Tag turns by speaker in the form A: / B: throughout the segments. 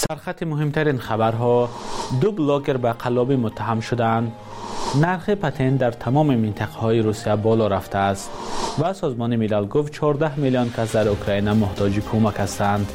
A: سرخط مهمترین خبرها: دو بلاگر به قلابی متهم شدند. نرخ پتن در تمام منطقه‌های روسیه بالا رفته است و سازمان ملل گفت 14 میلیون کس در اوکراین محتاج کمک هستند.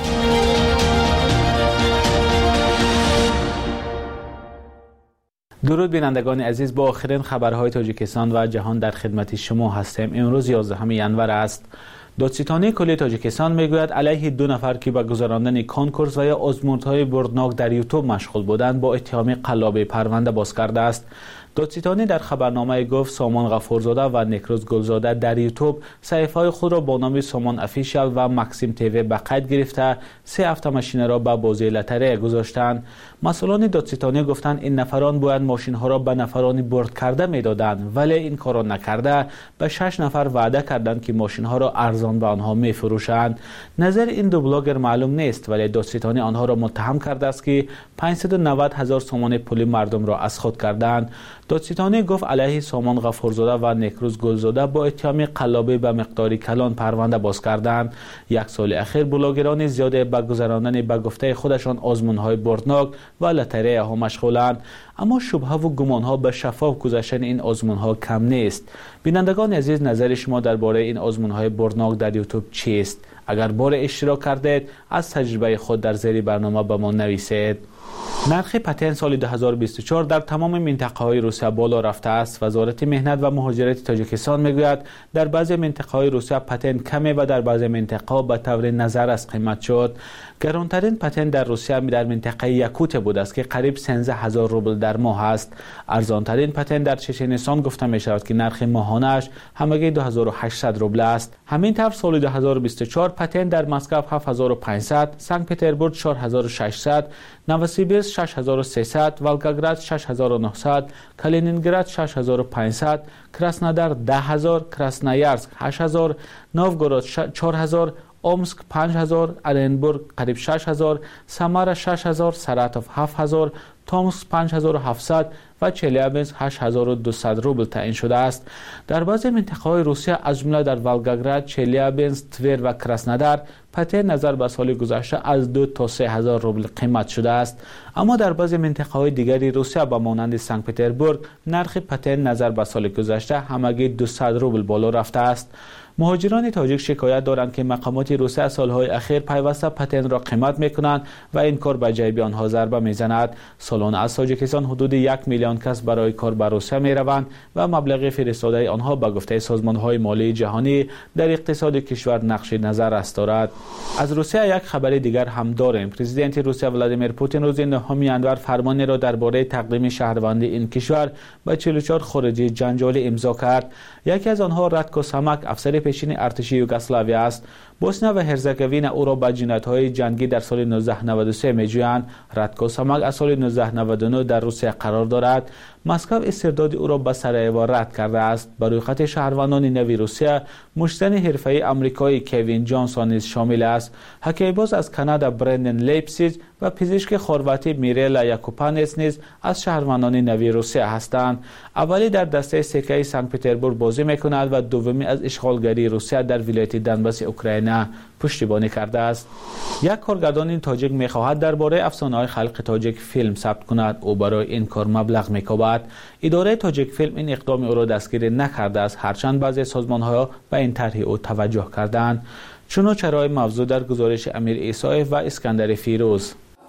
A: درود بینندگان عزیز، با آخرین خبرهای تاجیکستان و جهان در خدمت شما هستیم. امروز 11 ینور است. دادستانی کلی تاجیکستان میگوید علیه 2 نفر که به گذراندن کنکورس و یا آزمون‌های بردناک در یوتیوب مشغول بودند با اتهام قلابی پرونده باز کرده است. دادستانی در خبرنامه گفت سامان غفورزاده و نیکروز گلزاده در یوتیوب صحیفه‌های خود را با نام سامان افیشال و مکسیم تیوی به قید گرفته 3 اتوماشین را به بازی لاتاری گذاشتند. مسئولان دادستانی گفتند این نفران باید ماشین‌ها را به نفرانی برد کرده می‌دادند، ولی این کار را نکرده به 6 نفر وعده کردند که ماشین‌ها را ارزان به آنها می‌فروشند. نظر این دو بلاگر معلوم نیست، ولی دادستانی آنها را متهم کرده است که 590,000 سوم پول مردم را از خود کردند. دادستانی گفت علیه سامان غفورزاده و نیکروز گلزاده با اتهام قلابی به مقدار کلان پرونده باز کردند. 1 سال اخیر بلاگران زیاده به گذراندن به گفته خودشان آزمون‌های بردناک و لاتاری ها مشغولند، اما شبهه و گمان‌ها به شفاف گذشتن این آزمون‌ها کم نیست. بینندگان عزیز، نظر شما درباره این آزمون‌های بردناک در یوتیوب چیست؟ اگر بار اشتراک کردید از تجربه خود در زیر برنامه به ما نویسید. نرخ پتن سال 2024 در تمام منطقه‌های روسیه بالا رفته است. وزارت مهنت و مهاجرت تاجیکستان میگوید در بعضی منطقه‌های روسیه پتن کمی و در بعضی منطقه‌ها به طور نظر از قیمت شد. گرانترین پتن در روسیه در منطقه یاکوت بود است که قریب 13000 روبل در ماه است. ارزانترین پتن در چچنستان گفته می شود که نرخ ماهانش همگی 2800 روبل است. همین طور سال 2024 پتن در مسکو 7500، سنت پترزبورگ 4600، نووسیبیرسک 6300، ولگاگراد 6900، کالینینگراد 6500، کراسنودار 10000، کراسنویارسک 8000، نووگورود 4000، اومسک 5000، اورنبورگ قریب 6000، سامارا 6000، ساراتوف 7000، تومسک 5700 و چلیابینسک 8200 روبل تعیین شده است. در بعضی منطقه‌های روسیه از جمله در ولگاگراد، چلیابینسک، تویر و کراسنودار پتن نظر به سال گذشته از 2 تا 3000 روبل قیمت شده است، اما در بعضی منطقه‌های دیگری روسیه به مانند سنت پترزبورگ نرخ پتن نظر به سال گذشته همگی 200 روبل بالا رفته است. مهاجران تاجیک شکایت دارند که مقامات روسیه سالهای اخیر پیوسته پتن را قیمت میکنند و این کار به جیب آنها ضربه میزند. سالانه از تاجیکستان حدود 1 میلیون کس برای کار به روسیه میروند و مبلغ فرستاده آنها به گفته سازمان‌های مالی جهانی در اقتصاد کشور نقش نظر است دارد. از روسیه یک خبر دیگر هم داریم. پرزیدنت روسیه ولادیمیر پوتین روز 9 ینور فرمانی را درباره تقدیم شهروندی این کشور به 44 خارجی جنجالی امضا کرد. یکی از آنها رادکو سامک، افسر پیشین ارتش یوگسلاوی است. بوسنیا و هرزگوین او را به جنایت‌های جنگی در سال 1993 می‌جویند. رادکو سامک از سال 1999 در روسیه قرار دارد. مسکو استرداد او را به سرایوو رد کرده است. به روی خط شهروندان نوی روسیه مشتن حرفه‌ای آمریکایی کوین جانسون نیز شامل است. هاکی‌باز از کانادا برندن لیپسیج و پزشک خرواتی میریلا یاکوپانس نیز از شهروندان نوی روسیه هستند. اولی در دسته سکه سنت پترزبورگ بازی می‌کند و دومی از اشغالگری روسیه در ولایت دنباس اوکراین پشتیبانی کرده است. یک کارگردان تاجیک می‌خواهد درباره افسانه‌های خلق تاجیک فیلم ثبت کند. او برای این کار مبلغ می‌کوبد. اداره تاجیک فیلم این اقدام او را دستگیر نکرده است، هرچند بعضی سازمان‌ها به این طرح او توجه کردند. چنانچه موضوع در گزارش امیر عیسایف و اسکندر فیروز.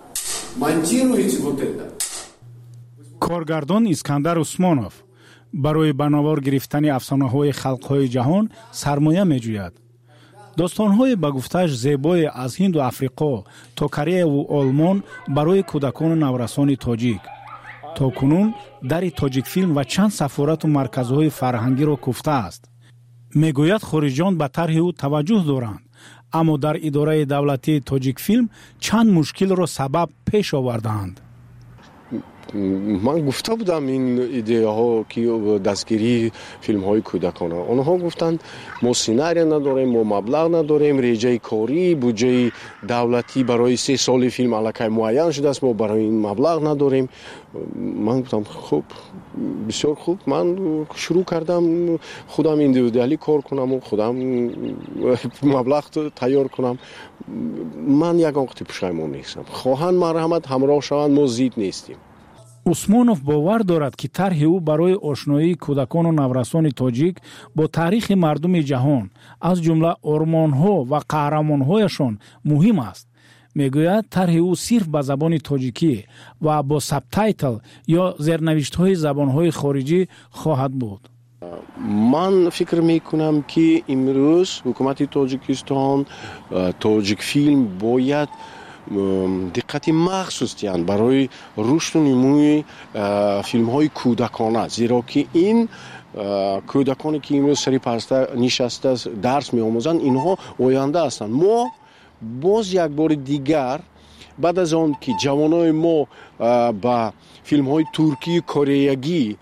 B: کارگردان اسکندر عثمانوف برای بناور گرفتن افسانه‌های خلق‌های جهان سرمایه می‌جوید. داستان‌های به گفته‌اش زیبای از هند و افریقا تا کره و آلمان برای کودکان نورسان تاجیک. تا کنون در تاجیک فیلم و چند سفارت و مرکزهای فرهنگی را کوفته است. میگوید خارجیان به طرح او توجه دارند، اما در اداره دولتی تاجیک فیلم چند مشکل را سبب پیش آوردند.
C: من گفته بودم این ایده ها که دستگیری فیلم های کودکانه، آنها گفتند ما سیناری نداریم، ما مبلغ نداریم، ریجه کاری بودجه دولتی برای 3 سال فیلم الکی معین شده است، ما برای این مبلغ نداریم. من گفتم خب بسیار خوب، من شروع کردم خودم ایندیویدوالی کار کنم و خودم مبلغ تیار کنم. من یک وقت پشیمان نیستم. خواهند مرحمت همراه شوند، ما زید نیستیم.
B: усмонов бовар дорад ки тарҳи ӯ барои ошноии кӯдакону наврасони тоҷик бо таърихи мардуми ҷаҳон аз ҷумла ормонҳо ва қаҳрамонҳояшон муҳим аст. мегӯяд тарҳи ӯ сирф ба забони тоҷикӣ ва бо сабтайтл ё зернавиштҳои забонҳои хориҷӣ хоҳад буд.
C: من فکر میکنم که امروز حکومت تاجیکستان تاجیک فیلم باید دقت مخصوص دیان برای رشد و نموی فیلم های کودکانه، زیرا که این کودکانی که امروز سری پرسته نشسته درس می آموزند اینها آینده هستند. ما باز یک بار دیگر بعد از آن که جوانای ما با فیلم های ترکی کره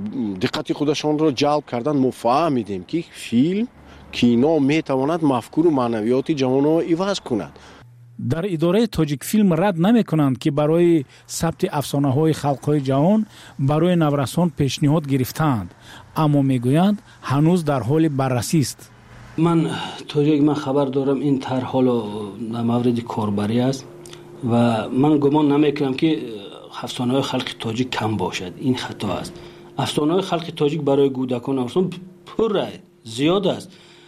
C: دقت خودشان را جلب کردند، ما فهمیدیم که فیلم کینو می تواند مفکور و معنویات جوانان عوض کند.
B: дар идораи тоҷик филм рад намекунанд ки барои сабти афсонаҳои халқҳои ҷаҳон барои наврасон пешниҳод гирифтаанд, аммо мегӯянд ҳанӯз дар ҳоли баррасист.
D: ман тоҷик ман хабар дорам ин тар ҳоло дар мавриди корбарӣ аст ва ман гумон намекунам ки афсонаҳои халқи тоҷик кам бошад. ин хато аст. афсонаҳои халқи тоҷик барои кӯдакон наврасон пурра зиёд аст.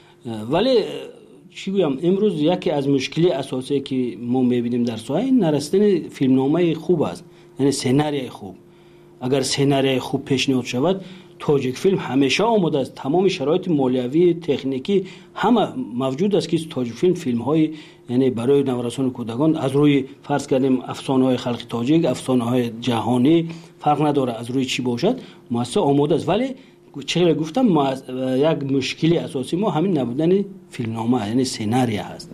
D: вале چی گویم امروز یکی از مشکلی اساسی که ما می‌بینیم در ساحه این نرسیدن فیلمنامه خوب است، یعنی سناریوی خوب. اگر سناریوی خوب پیشنهاد شود تاجیک فیلم همیشه آماده است. تمام شرایط مالیوی تکنیکی همه موجود است که تاجیک فیلم‌های یعنی برای نورسان کودکان از روی فرض کردیم افسانه‌های خلق تاجیک، افسانه‌های جهانی فرق نداره از روی چی باشد مؤسسه آماده است. ولی چه گفتم یک مشکلی اساسی ما همین نبودن فیلمنامه یعنی سناریو هست.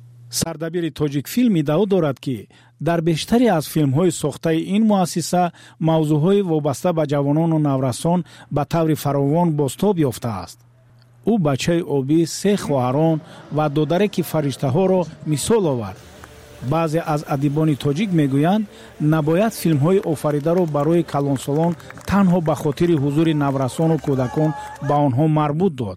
B: سردبیر تاجیک فیلم ادعا دارد که در بیشتری از فیلم‌های ساخته این مؤسسه موضوع‌های وابسته به جوانان و نورسان به طور فراوان بازتاب یافته است. او بچه آبی، 3 خواهران و دودرک فرشته‌ها را مثال آورد. بعضی از ادیبان تاجیک میگویند نباید فیلم‌های آفریده را برای کلانسالان تنها به خاطر حضور نورسان و کودکان به آنها مربوط داد.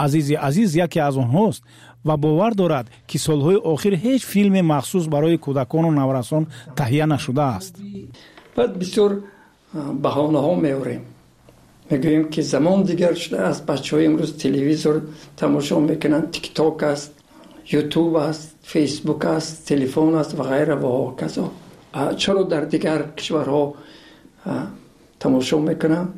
B: عزیز یکی از آنهاست و باور دارد که سالهای آخر هیچ فیلم مخصوص برای کودکان و نورسان تهیه نشده است.
E: بعد بسیار بهانه‌ها می‌آوریم. میگوییم که زمان دیگر شده است، بچه‌ها امروز تلویزیون تماشا میکنند، تیک تاک است، یوتیوب است، فیسبوک است، تلفن است و غیره و کذا. چرا در دیگر کشورها تماشا میکنند؟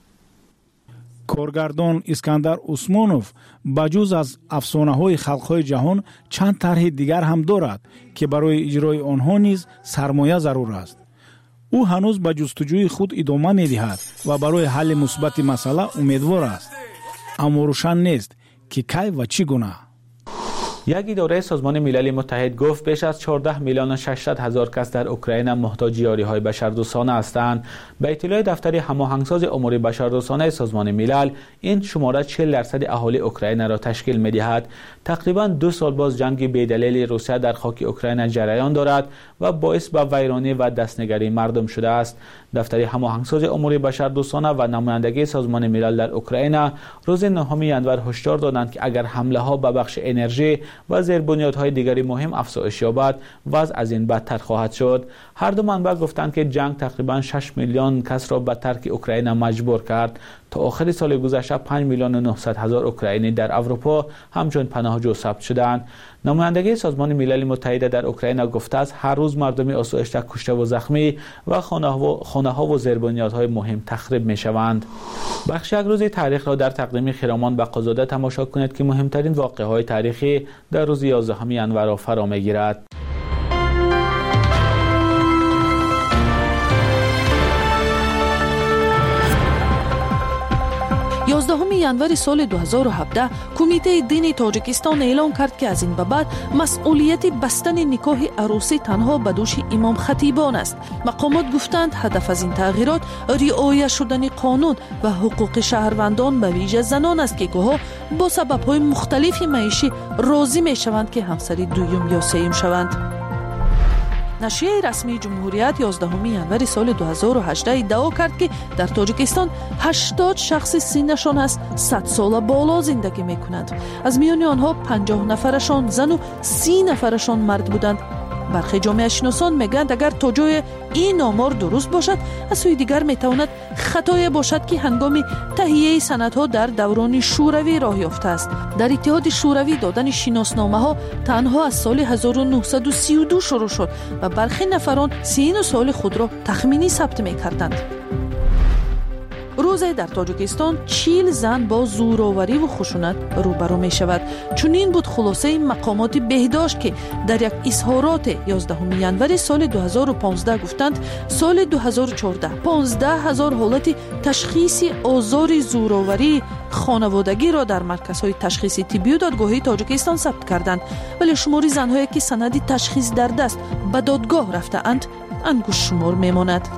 B: کارگردان اسکندر عثمانوف بجز از افسانه‌های خلق‌های جهان چند طرح دیگر هم دارد که برای اجرای آنها نیز سرمایه ضرور است. او هنوز به جستجوی خود ادامه می‌دهد و برای حل مثبت مسئله امیدوار است. اما روشن نیست که کی و چگونه.
A: یک اداره سازمان ملل متحد گفت بیش از 14,600,000 کس در اوکراین محتاج یاری‌های بشردوستانه هستند. به اطلاع دفتر هماهنگساز امور بشردوستانه سازمان ملل، این شماره 40% اهالی اوکراین را تشکیل می‌دهد. تقریباً 2 سال باز جنگ بی‌دلیل روسیه در خاک اوکراین جریان دارد و باعث به ویرانی و دستنگری مردم شده است. دفتر هماهنگساز امور بشردوستانه و نمایندگی سازمان ملل در اوکراین روز 9 ژانویه هشدار دادند که اگر حمله‌ها به بخش انرژی و زیربنیادهای دیگری مهم افزایش یابد، وضع از این بدتر خواهد شد. هر دو منبع گفتند که جنگ تقریباً 6 میلیون کس را به ترک اوکراین مجبور کرد. تا آخر سال گذشته 5,900,000 اوکراینی در اروپا همچون پناهجو ثبت شدند. نمایندگی سازمان ملل متحد در اوکراین گفته است هر روز مردمی آسایشته کشته و زخمی و خانه‌ها و زیربنیادهای مهم تخریب می‌شوند. بخش یک روز تاریخ را در تقدیم خرامان بقازاده تماشا کنید که مهمترین واقعه‌های تاریخی در روز 11 ژانویه را فرا می‌گیرد.
F: 11 11 январи соли 2017 کمیته دین تاجیکستان اعلام کرد که از این به بعد مسئولیت بستن نکاح عروسی تنها به دوش امام خطیبان است. مقامات گفتند هدف از این تغییرات رعایت شدن قانون و حقوق شهروندان به ویژه زنان است که گاهی با سبب‌های مختلف معیشی راضی می‌شوند که همسر دوم یا سوم شوند. نشریه رسمی جمهوریت 11 ینوری سال 2018 ادعا کرد که در تاجیکستان 80 شخص سنشان از 100 سال بالا زندگی میکنند. از میان آنها 50 نفرشان زن و 30 نفرشان مرد بودند. برخی جامعه شناسان میگویند اگر تا جای این آمار درست باشد، از سوی دیگر میتواند خطایی باشد که هنگام تهیه سندها در دوران شوروی راه یافته است. در اتحاد شوروی دادن شناسنامه ها تنها از سال 1932 شروع شد و برخی نفران سن و سال خود را تخمینی ثبت میکردند. روزه در تاجیکستان 40 زن با زورآوری و خشونت روبرو می شود. چنین بود خلاصه مقامات بهداشت که در یک اظهارات 11 ینوری سال 2015 گفتند سال 2014 15,000 حالت تشخیصی آزار زورآوری خانوادگی را در مرکزهای تشخیصی طبی و دادگاهی تاجیکستان ثبت کردند، ولی شماری زنهایی که سند تشخیص در دست به دادگاه رفته‌اند انگشت شمار میماند.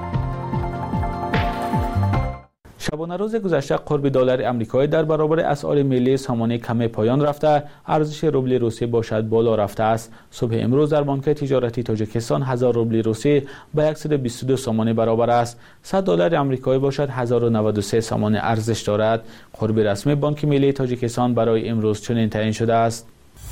A: شبانه روز گذشته قرب دلار آمریکایی در برابر اسعار ملی سامانه کم پایان رفته، ارزش روبل روسی باشد بالا رفته است. صبح امروز در بانک تجارتی تاجیکستان 1000 روبل روسی به 122 سامانه برابر است. 100 دلار آمریکایی باشد 1093 سامانه ارزش دارد. قرب رسمی بانک ملی تاجیکستان برای امروز چنین تعیین شده است.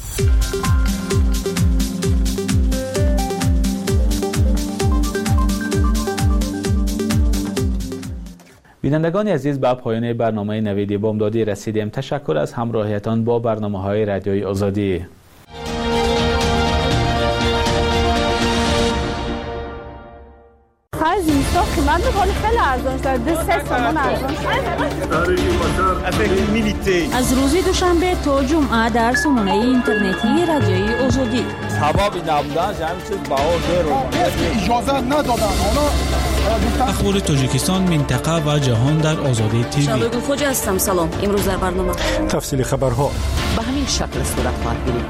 A: بینندگان عزیز، به پایان برنامه نوید بامدادی رسیدیم. تشکر از همراهیتان با برنامه‌های رادیوی آزادی.
G: از اینستا قیمت بخوری خیلی ارزان شده، 3 تومان ارزان شده.
H: از روز دوشنبه تا جمعه در سامانه اینترنتی رادیوی آزادی.
I: سبب نبودن همین چیز بها اجازه ندادن.
B: اخبار تاجیکستان، منطقه و جهان در آزادی تیوی.
H: شبگو خوجه هستم. سلام. امروز در برنامه
B: تفصیل خبرها
J: به همین شکل صورت خواهد گرفت.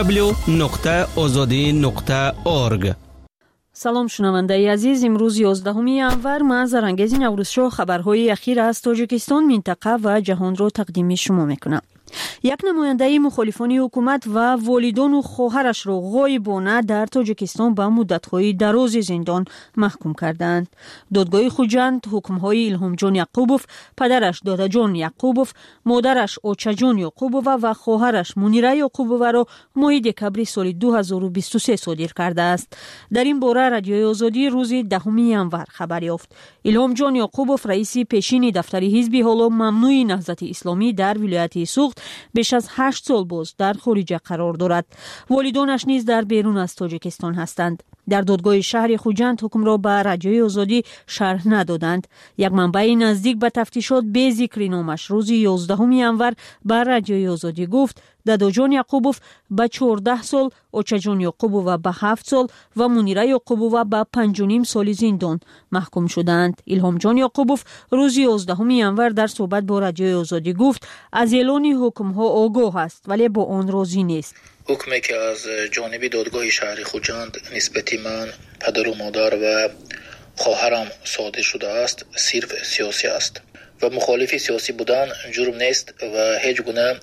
H: www.azadi.org. سلام شنونده عزیز، امروز 11 ینور ما زرانگیز نوروزشو خبرهای اخیر از تاجیکستان، منطقه و جهان رو تقدیم شما میکنم. یک نماینده مخالفان حکومت و والدان و خواهرش را غایبانه در تاجیکستان به مدت‌های دراز زندان محکوم کردند. دادگاه خوجند حکم‌های الهام جان یعقوبوف، پدرش دادا جان یعقوبوف، مادرش اوچا جان یعقوبوف و خواهرش منیره یعقوبوف را ماه دکبر سال 2023 صادر کرده است. در این باره رادیوی آزادی روز 10 ینور خبر یافت. الهام جان یعقوبوف رئیس پیشین دفتر حزب حالا ممنوع نهضت اسلامی در ولایت سوخت بیش از 8 سال باز در خارج قرار دارد. والدانش نیز در بیرون از تاجیکستان هستند. در دادگاه شهر خوجند حکم را به رادیوی آزادی شرح ندادند. یک منبع نزدیک به تفتیشات به ذکر نامش روز 11 ینور به رادیوی آزادی گفت دادا جان یعقوبوف به 14 سال، اوچا جان یعقوبوف به 7 سال و منیره یعقوبوف به 5.5 سال زندان محکوم شدند. الهام جان یعقوبوف روز 11 ینور در صحبت با رادیوی آزادی گفت از اعلان حکم‌ها آگاه است ولی با آن راضی نیست.
K: حکمی که از جانب دادگاه شهر خوجند نسبت من، پدر و مادر و خواهرم صادر شده است صرف سیاسی است و مخالف سیاسی بودن جرم نیست و هیچ گونه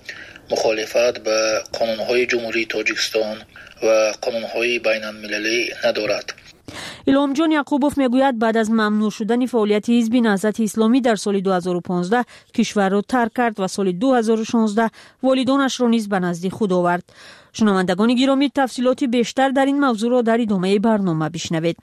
K: مخالفت به قانون‌های جمهوری تاجیکستان و قانون‌های بین المللی ندارد.
H: الهام جان یعقوبوف میگوید بعد از ممنوع شدن فعالیت حزب نهضت اسلامی در سال 2015 کشور را ترک کرد و سال 2016 والدانش را نیز به نزد خود آورد. شنوندگان گرامی، تفصیلات بیشتر در این موضوع را در ادامه برنامه بشنوید.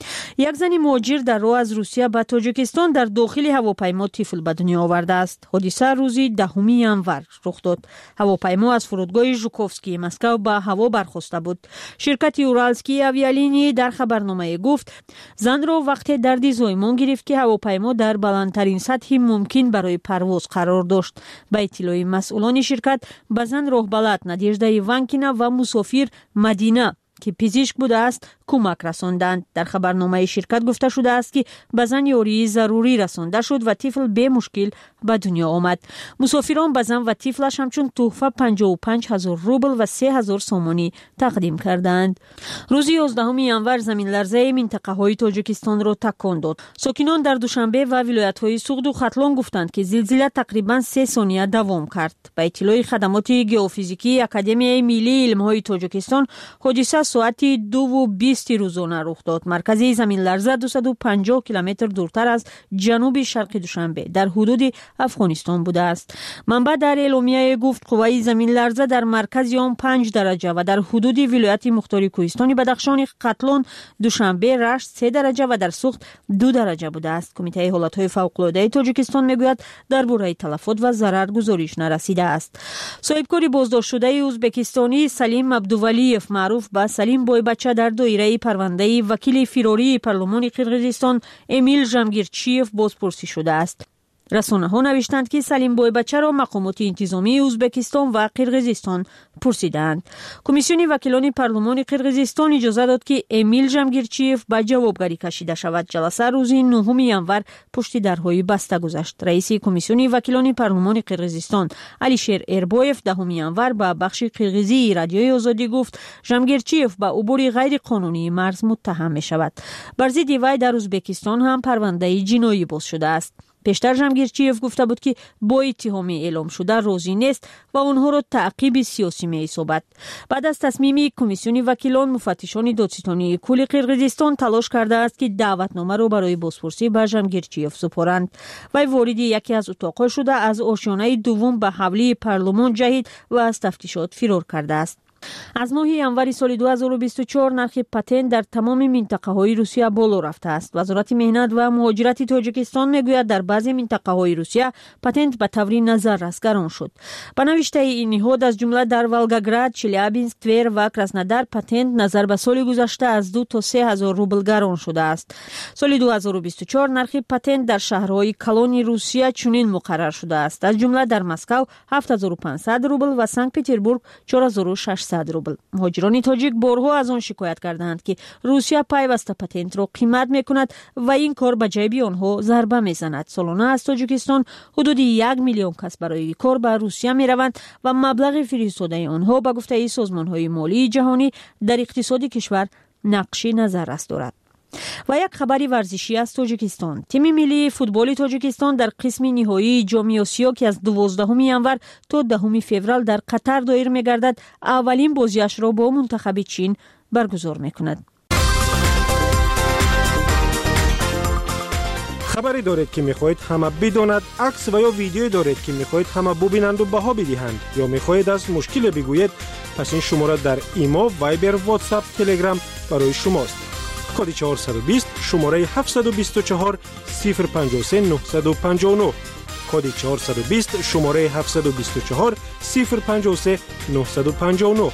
H: یک زن مهاجر در راه از روسیه به تاجیکستان در داخل هواپیما طفل به دنیا آورده است. حادثه روز 10 ینور رخ داد. هواپیما از فرودگاه ژوکوفسکی مسکو به هوا برخاسته بود. شرکت اورالسکی آویالینی در خبرنامه گفت زن را وقتی دردی زایمان گرفت که هواپیما در بلندترین سطح ممکن برای پرواز قرار داشت. به اطلاع مسئولان شرکت، به زن راهبلد نادیژدا ایوانکینا و مسافر مدینه که پزشک بوده است کمک رساندند. در خبرنامه شرکت گفته شده است که به زن یاری ضروری رسانده شد و طفل به مشکل به دنیا آمد. مسافران به زن و طفلش همچون تحفه 55,000 روبل و 3,000 سومانی تقدیم کردند. روز 11 ینور زمین لرزه منطقه های تاجیکستان را تکان داد. ساکنان در دوشنبه و ولایت های سوغد و ختلان گفتند که زلزله تقریبا 3 ثانیه دوام کرد. به اطلاع خدمات ژئوفیزیکی اکادمی ملی علم های تاجیکستان، حادثه ساعت 2:20 روزانه رخ داد. مرکز زمین لرزه 250 کیلومتر دورتر از جنوب شرق دوشنبه در حدود افغانستان بوده است. منبع در اعلامیه گفت قوه زمین لرزه در مرکز آن 5 درجه و در حدود ولایت مختار کوهستانی بدخشان، ختلان، دوشنبه، رشت 3 درجه و در سوخت 2 درجه بوده است. کمیته حالتهای فوق‌العاده تاجیکستان میگوید درباره تلفات و ضرر گزارش نرسیده است. صاحبکار بازداشت شده ازبکستانی سلیم عبدولیف معروف به سلیم بویبچه در دایره پرونده وکیل فراری پارلمان قرقیزستان امیل ژمگیرچیف بازپرسی شده است. رسانه ها نوشتند که سلیم بویبچه را مقامات انتظامی ازبکستان و قرقیزستان پرسیدند. کمیسیون وکیلان پارلمان قرقیزستان اجازه داد که امیل ژمگیرچیف به جوابگری کشیده شود. جلسه روز 9 ینور پشت درهای بسته گذشت. رئیس کمیسیون وکیلان پارلمان قرقیزستان علیشیر ایربویف 10 ینور به بخش قرقیزی رادیوی آزادی گفت ژمگیرچیف به عبور غیر قانونی مرز متهم می شود. بر ضد وی در ازبکستان هم پرونده جنایی باز شده است. پیشتر ژمگیرچیف گفته بود که با اتهام اعلام شده راضی نیست و آنها را تعقیب سیاسی می‌حسابد. بعد از تصمیم کمیسیون وکیلان، مفتشان دادستانی کل قرقیزستان تلاش کرده است که دعوتنامه را برای بازپرسی به ژمگیرچیف سپارند. وی وارد یکی از اتاق‌ها شده از آشیانه دوم به حولی پارلمان جهید و از تفتیشات فرار کرده است. از ماه ینور سال 2024 نرخ پتنت در تمام منطقه های روسیه بالا رفته است. وزارت مهنت و مهاجرت تاجیکستان میگوید در بعضی منطقه های روسیه پتنت به طور نظررس گران شد. به نوشته این نهاد از جمله در ولگاگراد، چلیابینسک، تور و کراسنودار پتنت نظر به سال گذشته از 2 تا 3,000 روبل گران شده است. سال 2024 نرخ پتنت در شهرهای کلان روسیه چنین مقرر شده است. از جمله در مسکو 7,500 روبل و سنت پترزبورگ 4,600 روبل. مهاجران تاجیک بارها از آن شکایت کردند که روسیه پیوسته پتنت را قیمت میکند و این کار به جیب آنها ضربه میزند. سالانه از تاجیکستان حدود 1 میلیون کس برای کار به روسیه میروند و مبلغ فرستاده آنها به گفته سازمان‌های مالی جهانی در اقتصاد کشور نقش نظررس دارد. و یک خبری ورزشی از تاجیکستان. تیم ملی فوتبال تاجیکستان در قسم نهایی جام آسیا که از 12 ینور تا 10 فوریه در قطر دایر می‌گردد، اولین بازیش را با منتخب چین برگزار می‌کند.
L: خبری دارید که می‌خواهید همه بداند، عکس و یا ویدیویی دارید که می‌خواهید همه ببینند و بها بدهند یا می‌خواهید از مشکل بگویید، پس این شماره در ایما، وایبر، واتساپ، تلگرام برای شماست. کد 420 شماره 724 053 959 کد 420 شماره 724 053 959.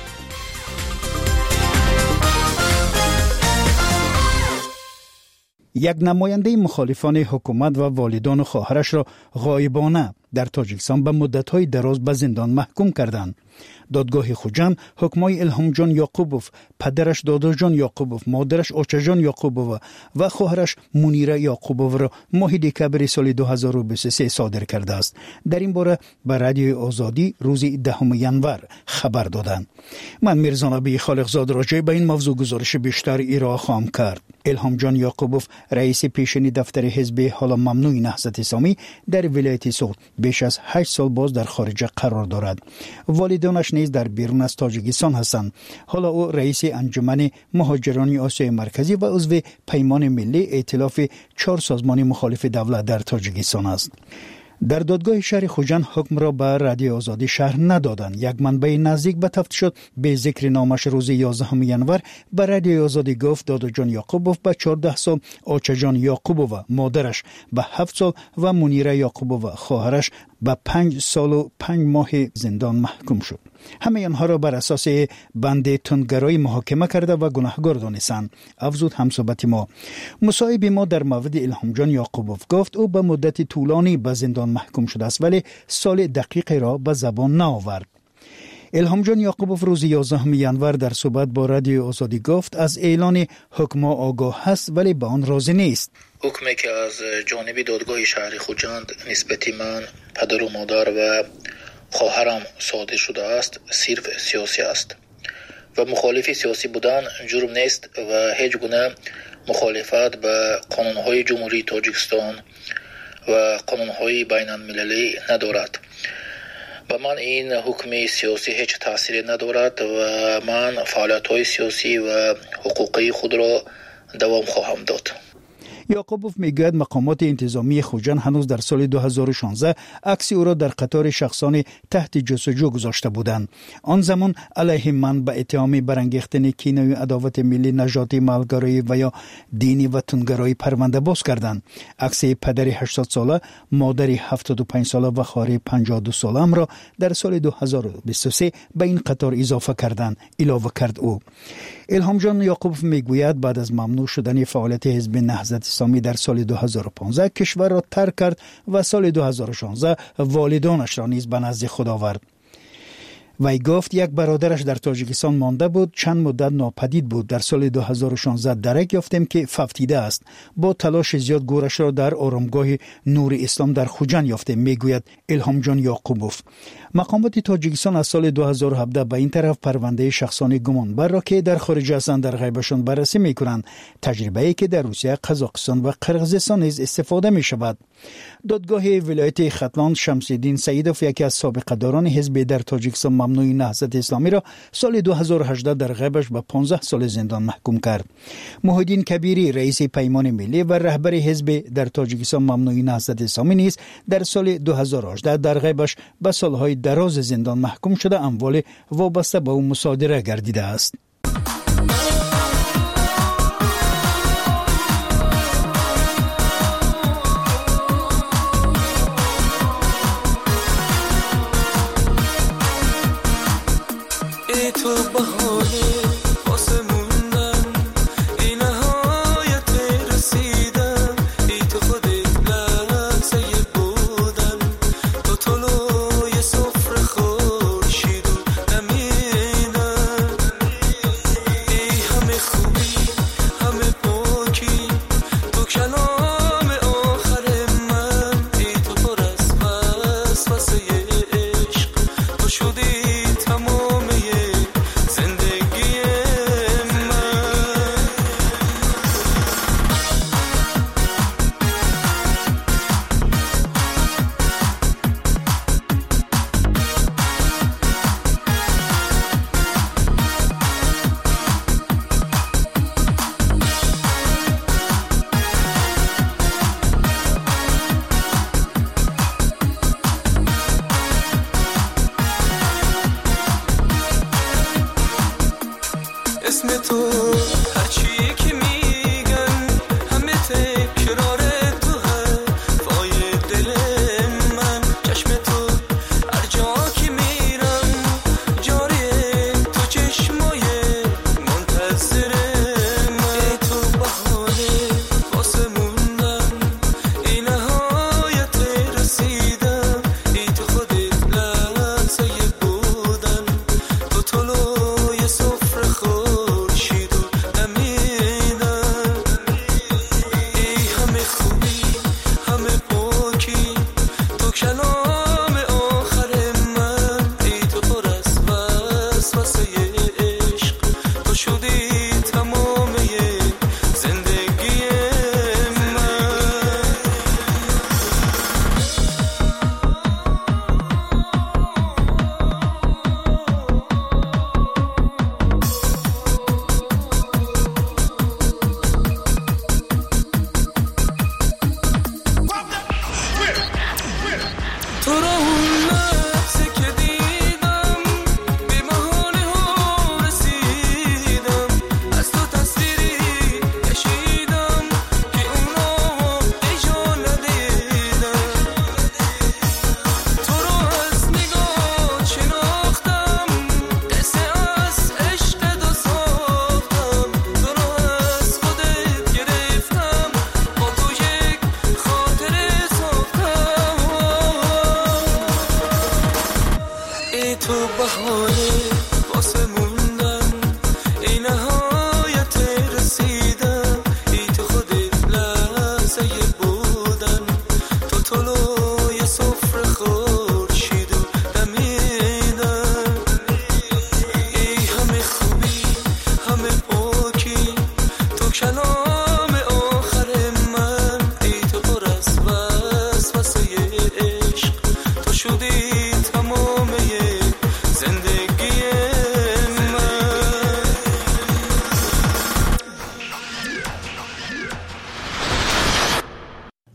B: یک نماینده مخالفان حکومت و والدان خواهرش را غایبانه در تاجیکستان به مدت‌های دراز به زندان محکوم کردند. دادگاه خوجند حکمای الهام جان یعقوبوف، پدرش دادا جان یعقوبوف، مادرش آچا جان یعقوبوف و خواهرش منیره یعقوبوف را ماه دکبر سال 2023 صادر کرده است. در این باره به رادیوی آزادی روز 10 ینور خبر دادند. من میرزا نبی خالقزاد راجع به این موضوع گزارش بیشتر ارائه خواهم کرد. الهام جان یعقوبوف رئیس پیشین دفتر حزب حالا ممنوع نهضت اسلامی در ولایت سوغد بیش از 8 سال باز در خارج قرار دارد. والدانش نیز در بیرون از تاجیکستان هستند. حالا او رئیس انجمن مهاجران آسیای مرکزی و عضو پیمان ملی ائتلاف 4 سازمان مخالف دولت در تاجیکستان است. در دادگاه شهر خوجند حکم را به رادیو آزادی شهر ندادند. یک منبع نزدیک به تفتیشات به ذکر نامش روز 11 ینور به رادیو آزادی گفت دادا جان یعقوبوف به 14 سال، آچا جان یعقوبوف مادرش به 7 سال و منیره یعقوبوف خواهرش به 5 سال و 5 ماه زندان محکوم شد. همه آنها را بر اساس بند تندگرایی محاکمه کرده و گناهکار دانستند. افزود همصحبت ما. مصاحب ما در مورد الهام جان یعقوبوف گفت او به مدت طولانی به زندان محکوم شده است ولی سال دقیق را به زبان نآورد. الهام جان یعقوبوف روز 11 ینور در صحبت با رادیو آزادی گفت از اعلان حکم آگاه هست ولی به آن راضی نیست.
K: حکمی که از جانب دادگاه شهر خوجند نسبت من، پدر و مادر و خواهرم صادر شده است صرف سیاسی است و مخالف سیاسی بودن جرم نیست و هیچ گونه مخالفت به قانونهای جمهوری تاجیکستان و قانونهای بین المللی ندارد. و من این حکم سیاسی هیچ تأثیری ندارد و من فعالیت‌های سیاسی و حقوقی خود را دوام خواهم داد.
B: یعقوبوف میگوید مقامات انتظامی خوجند هنوز در سال 2016 عکس او را در قطار شخصان تحت جستجو گذاشته بودند. آن زمان علیه من به اتهام برانگیختن کینه و عداوت ملی، نژادی، ملگرایی و یا دینی و تندگرایی پرونده باز کردند. عکس پدر 80 ساله، مادر 75 ساله و خواهر 52 ساله را در سال 2023 به این قطار اضافه کردند. علاوه کرد او. الهام جان یعقوبوف میگوید بعد از ممنوع شدن فعالیت حزب نهضت اسلامی در سال 2015 کشور را ترک کرد و سال 2016 والدانش را نیز به نزد خود آورد. وی گفت یک برادرش در تاجیکستان مانده بود، چند مدت ناپدید بود. در سال 2016 درک یافتیم که فوتیده است. با تلاش زیاد گورش را در آرامگاه نور اسلام در خوجند یافتیم، میگوید الهام جان یعقوبوف. مقامات تاجیکستان از سال 2017 به این طرف پرونده شخصان گمانبر را که در خارج هستند در غیبشان بررسی میکنند. تجربه‌ای که در روسیه، قزاقستان و قرقیزستان نیز استفاده می شود. دادگاه ولایت ختلان شمس‌الدین سعیدوف، یکی از سابقه‌داران حزب در تاجیکستان ممنوع نهضت اسلامی را سال 2018 در غیبش به 15 سال زندان محکوم کرد. محی الدین کبیری، رئیس پیمان ملی و رهبر حزب در تاجیکستان ممنوع نهضت اسلامی نیز در سال 2018 در غیبش به سالهای دراز زندان محکوم شده اموال وابسته به او مصادره گردیده است.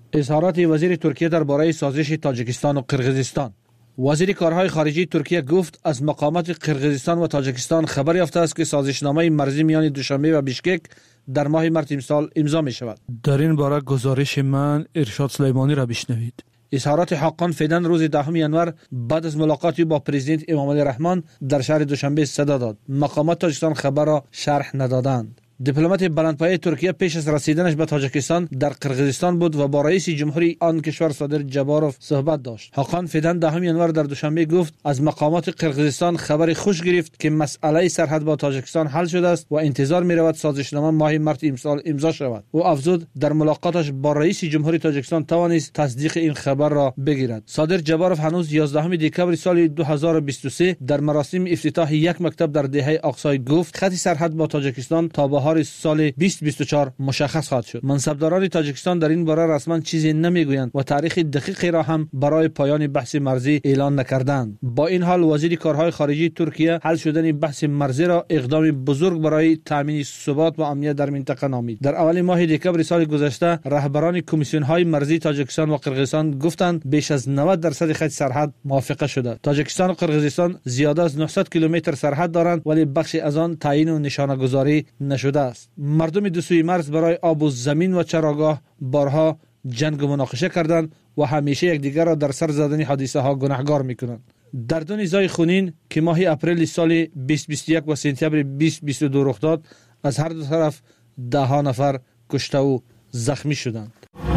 M: اظهارات وزیر ترکیه درباره سازش تاجیکستان و قرقیزستان. وزیر کارهای خارجه ترکیه گفت از مقامات قرقیزستان و تاجیکستان خبر یافته است که سازشنامه مرزی میان دوشنبه و بیشکک در ماه مارس امسال امضا می شود.
N: در این باره گزارش من ارشاد سلیمانی را بشنوید.
M: اظهارات حاقان فیدن روز 10 ینور بعد از ملاقاتی با پرزیدنت امام علی رحمان در شهر دوشنبه صدا داد. مقامات تاجیکستان خبر را شرح ندادند. دیپلمات بلندپایه ترکیه پیش از رسیدنش به تاجیکستان در قرقیزستان بود و با رئیس جمهوری آن کشور صادر جباروف صحبت داشت. حاقان فیدن 10 ینور در دوشنبه گفت از مقامات قرقیزستان خبر خوش گرفت که مسئله سرحد با تاجیکستان حل شده است و انتظار می رود سازشنامه ماه مارس امسال امضا شود. او افزود در ملاقاتش با رئیس جمهوری تاجیکستان توانست تصدیق این خبر را بگیرد. صادر جباروف هنوز 11 دکبر سال 2023 در مراسم افتتاح یک مکتب در دهه اقصای گفت خط سرحد با تاجیکستان تا بهار سال 2024 مشخص خواهد شد. منصبداران تاجیکستان در این باره رسما چیزی نمیگویند و تاریخ دقیقی را هم برای پایان بحث مرزی اعلان نکردند. با این حال وزیر کارهای خارجه ترکیه حل شدن بحث مرزی را اقدام بزرگ برای تامین ثبات و امنیت در منطقه نامید. در اول ماه دکبر سال گذشته رهبران کمیسیون های مرزی تاجیکستان و قرقیزستان گفتند بیش از 90% خط سرحد موافقه شده. تاجیکستان و قرقیزستان زیاده از 900 کیلومتر سرحد دارند ولی بخشی از آن تعیین و نشانه گذاری نشده است. مردم دو سوی مرز برای آب و زمین و چراگاه بارها جنگ و مناقشه کردند و همیشه یکدیگر را در سر زدن حادثه ها گناهکار میکنند. در دو نزاع خونین که ماه اپریل سال 2021 و سپتامبر 2022 رخ داد از هر دو طرف 10 نفر کشته و زخمی شدند.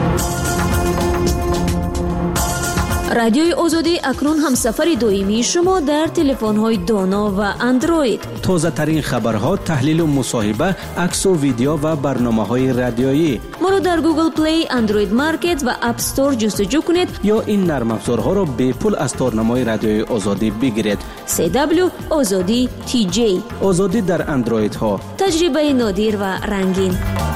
O: رادیوی آزادی اکنون هم سفر دائمی شما در تلفن‌های دانا و اندروید.
P: تازه ترین خبرها، تحلیل و مصاحبه، عکس و ویدیو و برنامه‌های رادیویی.
O: ما را در گوگل پلی، اندروید مارکت و اپ استور جستجو کنید
P: یا این نرم افزارها را به پول از تارنمای رادیوی آزادی بگیرید.
O: CW آزادی TJ.
P: آزادی در اندروید ها.
O: تجربه نادر و رنگین.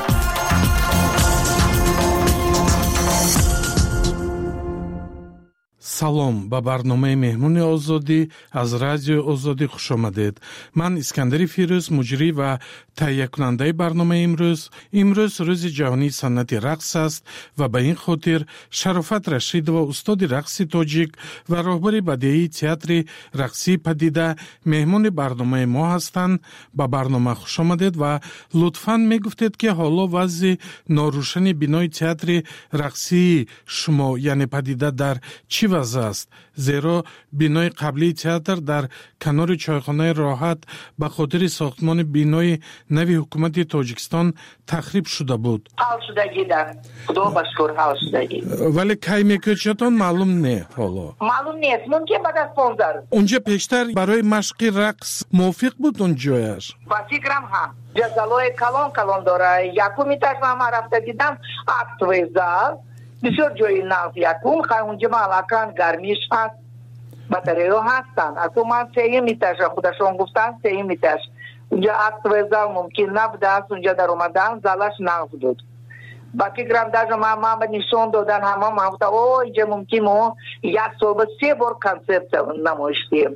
N: салом ба барномаи меҳмони озодӣ аз радиои озодӣ хушомадед. ман искандари фирӯз муҷрӣ ва таҳиякунандаи барномаи имрӯз рӯзи ҷаҳонии санъати рақс аст ва ба ин хотир Шарофат Рашидова, устоди рақси тоҷик ва роҳбари бадеии театри рақсии падида меҳмони барномаи мо ҳастанд. ба барнома хушомадед ва лутфан мегуфтед ки ҳоло вазъи норӯшани бинои театри рақсии шумо яъне падида дар чӣ вазъ аст? зеро бинои қаблии театр дар канори чойхонаи роҳат ба хотири сохтмони бинои нави ҳукумати Тоҷикистон тахриб шуда буд.
Q: ҳал шудагида худо ба шукр ҳал шудагӣ.
N: вале кай мекӯчатон маълум не ҳоло.
Q: маълум нест, мумкин баъд аз 15 рӯз.
N: унҷа пештар барои машқи рақс мувофиқ буд он ҷояш?
Q: ба фикрам ҳам. ҷазалои калон дора. якум этажа ман рафта дидам актовый зал. бисёр ҷои нав якум унҷа малакан гармиш ҳаст, батареё ҳастанд. асо ман сеюм этажа худашон гуфтанд сеюм этаж. унҷа актовый зал мумкин набудааст, унҷа даромадан залаш нав буд. ба фикрам даже ман нишон додан ҳама ман гуфтам о инҷа мумкин мо як сол 3 бор консертсия намоиш диҳем.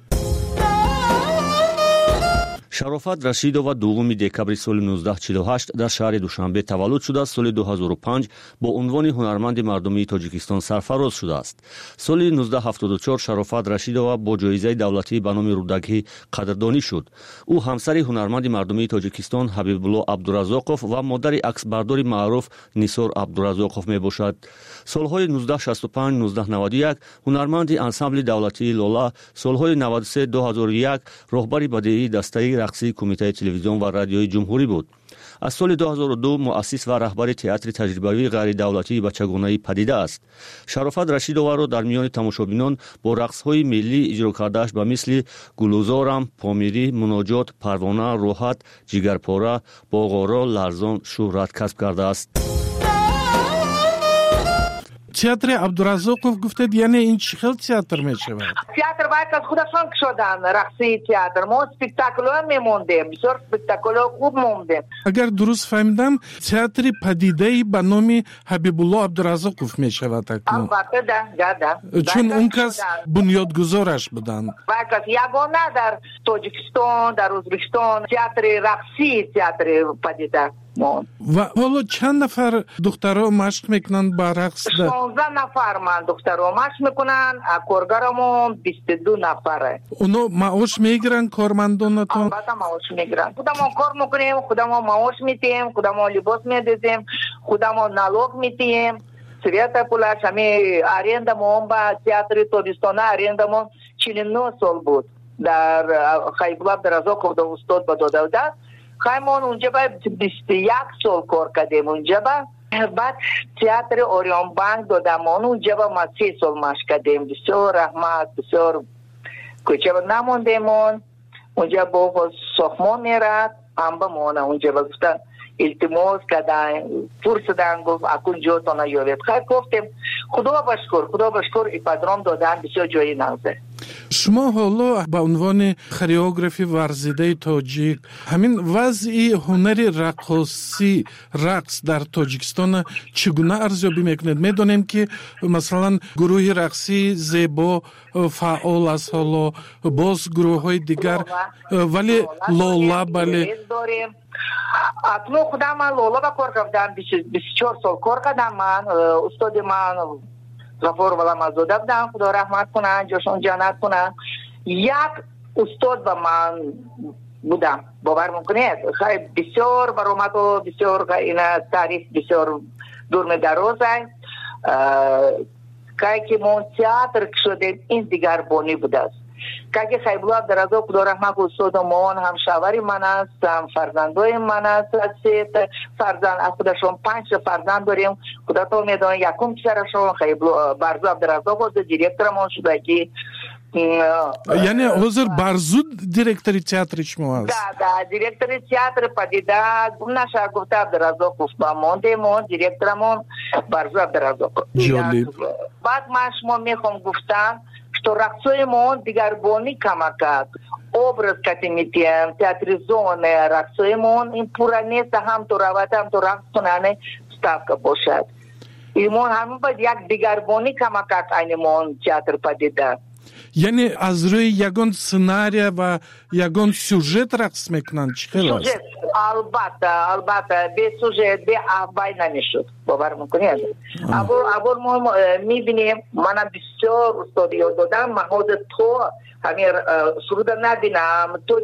R: Шарофат Рашидова 2 декабри соли 1948 дар шаҳри Душанбе таваллуд шуда, соли 2005 бо унвони ҳунарманди мардумии Тоҷикистон сарфароз шудааст. Соли 1974 Шарофат Рашидова бо ҷоизаи давлатӣ ба номи Рудагӣ қадрдонӣ шуд. ӯ ҳамсари ҳунарманди мардумии Тоҷикистон Ҳабибулло Абдуразоқов ва модари аксбардори маъруф Нисор Абдуразоқов мебошад. солҳои 1965-1991 ҳунарманди ансамбли давлатии Лола, солҳои 93-2001 роҳбари бадеии дастаи рақсии кумитаи телевизион ва радиои ҷумҳурӣ буд. аз соли 2002 муассис ва раҳбари театри таҷрибавии ғайридавлатии бачагонаи падида аст. Шарофат Рашидоваро дар миёни тамошобинон бо рақсҳои миллӣ иҷро кардааш ба мисли Гулузорам, Помирӣ, Муноҷот, Парвона, Роҳат, Ҷигарпора, Боғоро, Ларзон шӯҳрат касб кардааст.
N: театри Абдуразоқов гуфтед, яъне ин чӣ хел театр мешавад?
Q: театр байк аз худашон кушоданд, рақсии театр. мо спектаклҳо мемондем, бисёр спектаклҳо хуб мондем.
N: агар дуруст фаҳмидам, театри падидаи ба номи Ҳабибулло Абдуразоқов мешавад акнун?
Q: албатта, да.
N: чун он кас бунёдгузораш буданд.
Q: байк аз ягона дар Тоҷикистон, дар Ӯзбекистон театри рақсии театри падида.
N: و حالا چند نفر دخترها مشق میکنن با رقص؟
Q: 16 نفر من دخترها مشق میکنن. کارگرمون 22 نفره.
N: اونا معاش میگیرن کارمندانتون؟
Q: البته معاش میگیرن. خودمون کار میکنیم، خودمون معاش میدیم، خودمون لباس میدیم، خودمون نالوگ میدیم. سویت پولش همه آریندمون با تئاتر تابستانه آریندمون 49 سال بود. در خیبلاب در ازاکوف در استاد با داده خیمون اونجا با 21 سال کار کردیم اونجا با. بعد تئاتر اوریون بانک دادمون اونجا با ما 3 سال مشق کردیم. بسیار رحمت، بسیار کوچه با نموندیمون. اونجا با ساختمان میرد هم با مونه اونجا با گفتن التماس کردن فرصدن گفت اکون جاتون یاوید. خیلی گفتیم خدا بشکر ایپادرام دادن بسیار جایی نازه.
N: شما حالا به عنوان خریوگرافی ورزیده تاجیک همین وضعی هنری رقاصی رقص در تاجیکستان چگونه ارزیابی میکنید؟ میدونیم که مثلا گروه رقصی زیبا فعال است، حالا باز گروه های دیگر ولی لالا بله
Q: اکنون خودم من لالا با کار کردم 24 سال کار کردم. من استاد من غفور والا مزوده بودم خدا رحمت کنن جاشون جنت کنن. یک استاد با من بودم باور میکنید خیلی بسیار برآمد و بسیار این تعریف بسیار دور دراز است که ما تئاتر شدیم این دیگر بانی بوده است که خیبلاب در ازا خدا رحمت استاد ما هم شوهر من است هم فرزندای من است. فرزند خودشون 5 فرزند داریم. خدا تو میدونه یکم پسرشون خیبلاب برزاب در ازا بود دیرکتور ما شده که
N: یعنی حضور برزود دیرکتور تئاتر شما هست؟
Q: ده دیرکتور تئاتر پدیده نشه گفته در ازا گفتم موندیمون دیرکتورمون برزاب در ازا.
N: جالب.
Q: بعد من شما میخوام گفتم что раксоемон дигарбони камакат образ катимитием театризованный раксоемон им пуранеса ҳам то рават ҳам то рақс кунане ставка бошад имон ҳамин баъд як дигарбони камакат айнимон театр падида.
N: یعنی از روی یگان سناریه و یگان سوژت رقص میکنن چی خیلی است؟
Q: سوژت البته به سوژت به احوای نمیشد باور میکنید. اول ما میبینیم منم بسیار استادی یاد دادم محمود تو همین سرود نبینم تو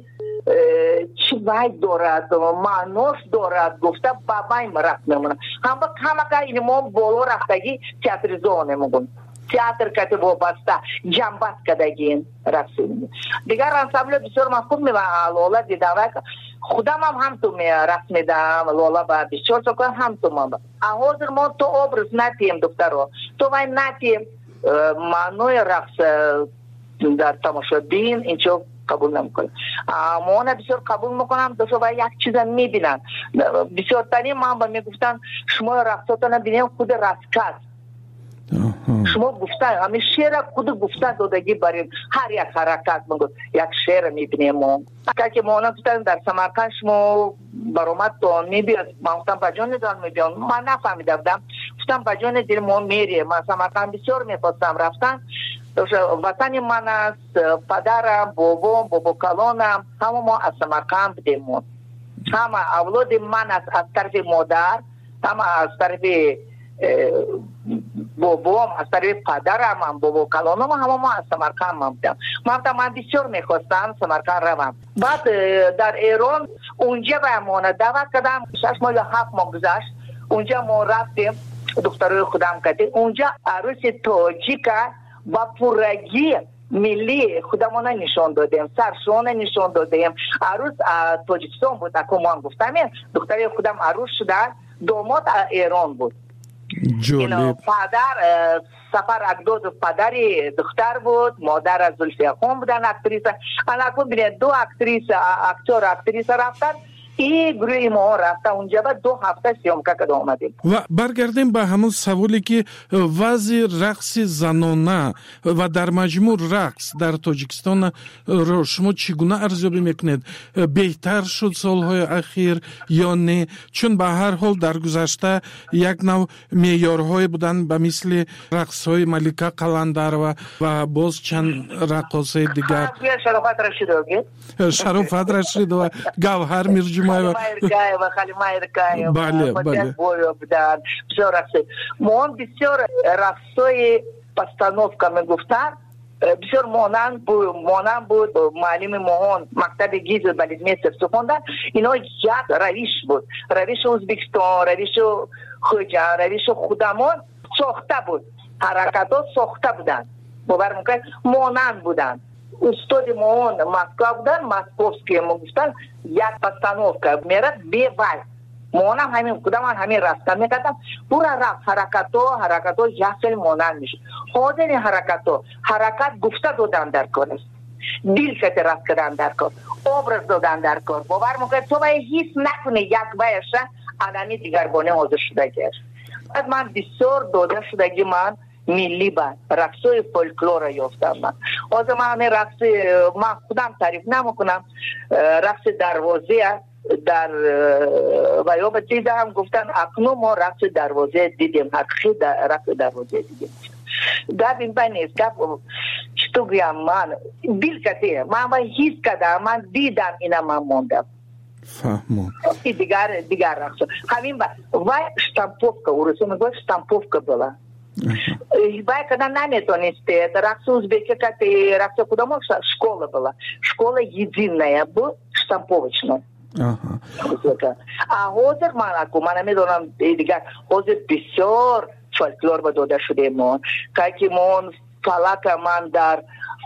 Q: چی وای دارد معنوس دارد گفته بابای مرق میمونم هم با کمکه این ما بالا رفتگی تئاتریزونه میگون تئاتر کته وابسته جنبت کدگین رقصیم دیگر انسامبل بسیار من خوب میبینم لالا دیدم خودم هم تو رقص میدم لالا با بسیار سکن هم تو ما حاضر ما تو ابرز نتیم دکترو تو وای نتیم معنوی رقص در تماشابین اینجا قبول نمیکنم اما نه بسیار قبول میکنم دو و یک چیز میبینن بسیار تانی من با میگفتن شما رقصاتون ببینیم خود رقص شما گفتن همین شعر خود گفتن دادگی بریم هر یک حرکت میگفت یک شعر میبینیم ما که ما گفتن در سمرقند شما برآمد تو میبینید من گفتم بجان دارم میبینم من نفهمیده بودم گفتم بجان دیر ما میریم من سمرقند بسیار میخواستم رفتن وطن من است پدرم بابا کلانم همه ما از سمرقند بودیم همه اولاد من از طرف مادر همه از طرف بابام از طرف پدرم هم بابا کلانم همه ما از سمرقند بودم من بسیار میخواستم سمرقند روم بعد در ایران اونجا به امانه دعوت کردم 6 ماه یا 7 ماه گذشت اونجا ما رفتیم دخترای خودم کردیم اونجا عروس تاجیک با پورگی ملی خودمون نشون دادیم سرشون نشون دادیم عروس تاجیکستان بود اکو ما گفتم دخترای خودم عروس شده داماد ایران بود
N: جالب.
Q: پدر سفر اقداد پدری دختر بود مادر از زلفیه خون بودن اکتریسه انا بینید 2 اکتریسه رفتن این گروه ما رفته اونجا با 2 هفته سیامکه کده آمدیم
N: و برگردیم به همون سوالی که وضع رقص زنانه و در مجموع رقص در تاجیکستان را شما چگونه ارزیابی میکنید؟ بهتر شد سالهای اخیر یا نه؟ چون به هر حال در گذشته یک نوع معیارهای بودن به مثل رقصهای ملکه قلندر و باز چند رقاصه دیگر
Q: شرافت رشید
N: و گوهر میرجوی Иркаева. Бale.
Q: Бисёр рақсы. Мон бисёр рақсои постановками гуфтан бисёр монанд буд муаллими моҳон мактаби гизл балидмейстер хондан. Ино як равиш буд. Равиши Ӯзбекистон, равиши Хоҷанд, равиши Худамон сохта буд. ҳаракатот сохта буданд. бовар мекунед монанд буданд. устоди моҳон Москва буданд, московские гуфтан як постановка мерад бевай. монам ҳамин худаман ҳамин раста мекардам. бура рафт ҳаракато ясел монанд мешуд. ҳозир ин ҳаракат гуфта додан дар кор аст. дил кати рафт кардан дар кор, образ додан дар кор. бовар мекунед то вай ҳис накуне як вайша адами дигарбоне ҳозир шудагӣ аст. баъд ман бисёр дода шудагӣ ман милли ба рақсои фолклора ёфтам. ман ҳозир ман ҳамин рақси ман худам таъриф намекунам. рақси дарвозея дар ваёба чиза ҳам гуфтан акнун мо рақси дарвозе дидем, ҳақиқи рақси дарвозе дидем. гап ин ба нест, гап чӣ то гӯям, ман дил кате ман ва ҳис кардам, ман дидам, ина ман мондам.
N: фаҳмон
Q: дигар рақсо ҳамин ба вай штамповка урусо мегӯяд штамповка была. вай када наметонистед рақси ӯзбеки кате рақси кудомо школа была. школа единая буд, штамповочная. ҳозир ман намедонам дигар ҳозир бисёр фольклор ба дода шудем мо. кайки мон фалака ман дар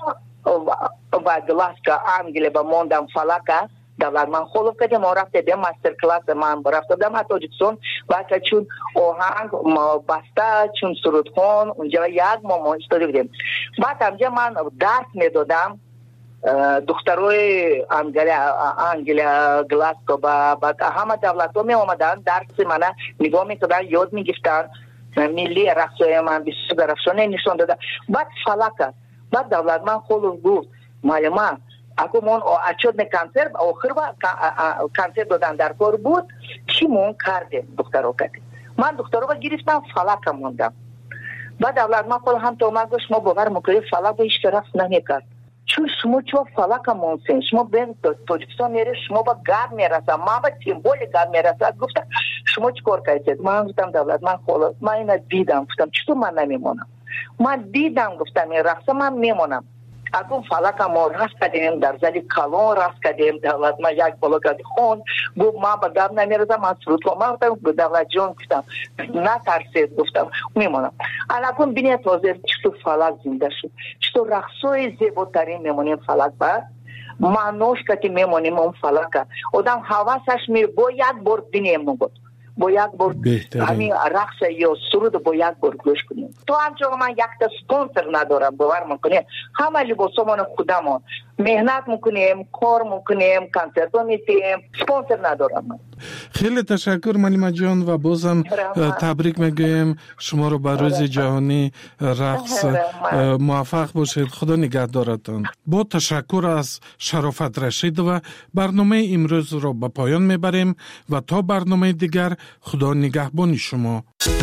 Q: Гласка Англия ба мондам фалака давлат ман холов кардем. он рафтедем мастер класс ман рафтадам ҳа Тоҷикистон вака чун оҳанг баста чун сурудхон унҷа як мо истода будем. баъд ҳамҷа ман дарс медодам духтарои Англия Гласко ба ҳама давлатҳо меомаданд, дарси мана нигоҳ мекарданд, ёд мегифтанд. милли рақсои ман бисёр дарахшоне нишон дода. баъд фалака баъд давлатман холов гуфт маълума ако мон отчетный концерт охир ба концерт додан дар кор буд чӣ мон кардем духтаро кардем. ман духтароро гирифтам, фалака мондам. баъд давлатман хол ҳам то омад гӯшт шумо бовар мекунед фалак ба ҳеҷ тараф намекард. чун шумо чува фалака монсен, шумо бен Тоҷикистон меред, шумо ба гап мерасад, ман ба тем более гап мерасад. гуфта шумо чӣ кор кардед? ман гуфтам давлат ман холо ман ина дидам. гуфтам чутор ман намемонам? ман дидам, гуфтам ин рақса ман мемонам. акун фалака мо раст кардем, дар зали калон раст кардем. давлат ман як боло карди хон гуфт ман ба гап намерасам, ман сурудхон. ман гуфтам давлатҷон, гуфтам натарсед, гуфтам мемонам. алакун бинед ҳозир чутор фалак зинда шуд, чутор рақсои зеботарин мемонем фалак ба маънош кати мемонем он фалака. одам ҳавасаш бо як бор бинем могод, бо як бор ҳамин рақса ё суруда бо як бор гӯш кунем. то ҳамчун ман якта спонсор надорам, бовар мекунем. ҳама либосомони худамон меҳнат мекунем, кор мекунем, концертҳо метиҳем, спонсор надорам.
N: хеле ташаккур малимаҷон ва бозам табрик мегӯем шуморо ба рӯзи ҷаҳонии рақс. муваффақ бошед, худо нигаҳ доратон. бо ташаккур аз Шарофат Рашидова барномаи имрӯзро ба поён мебарем ва то барномаи дигар худо нигаҳбони шумо.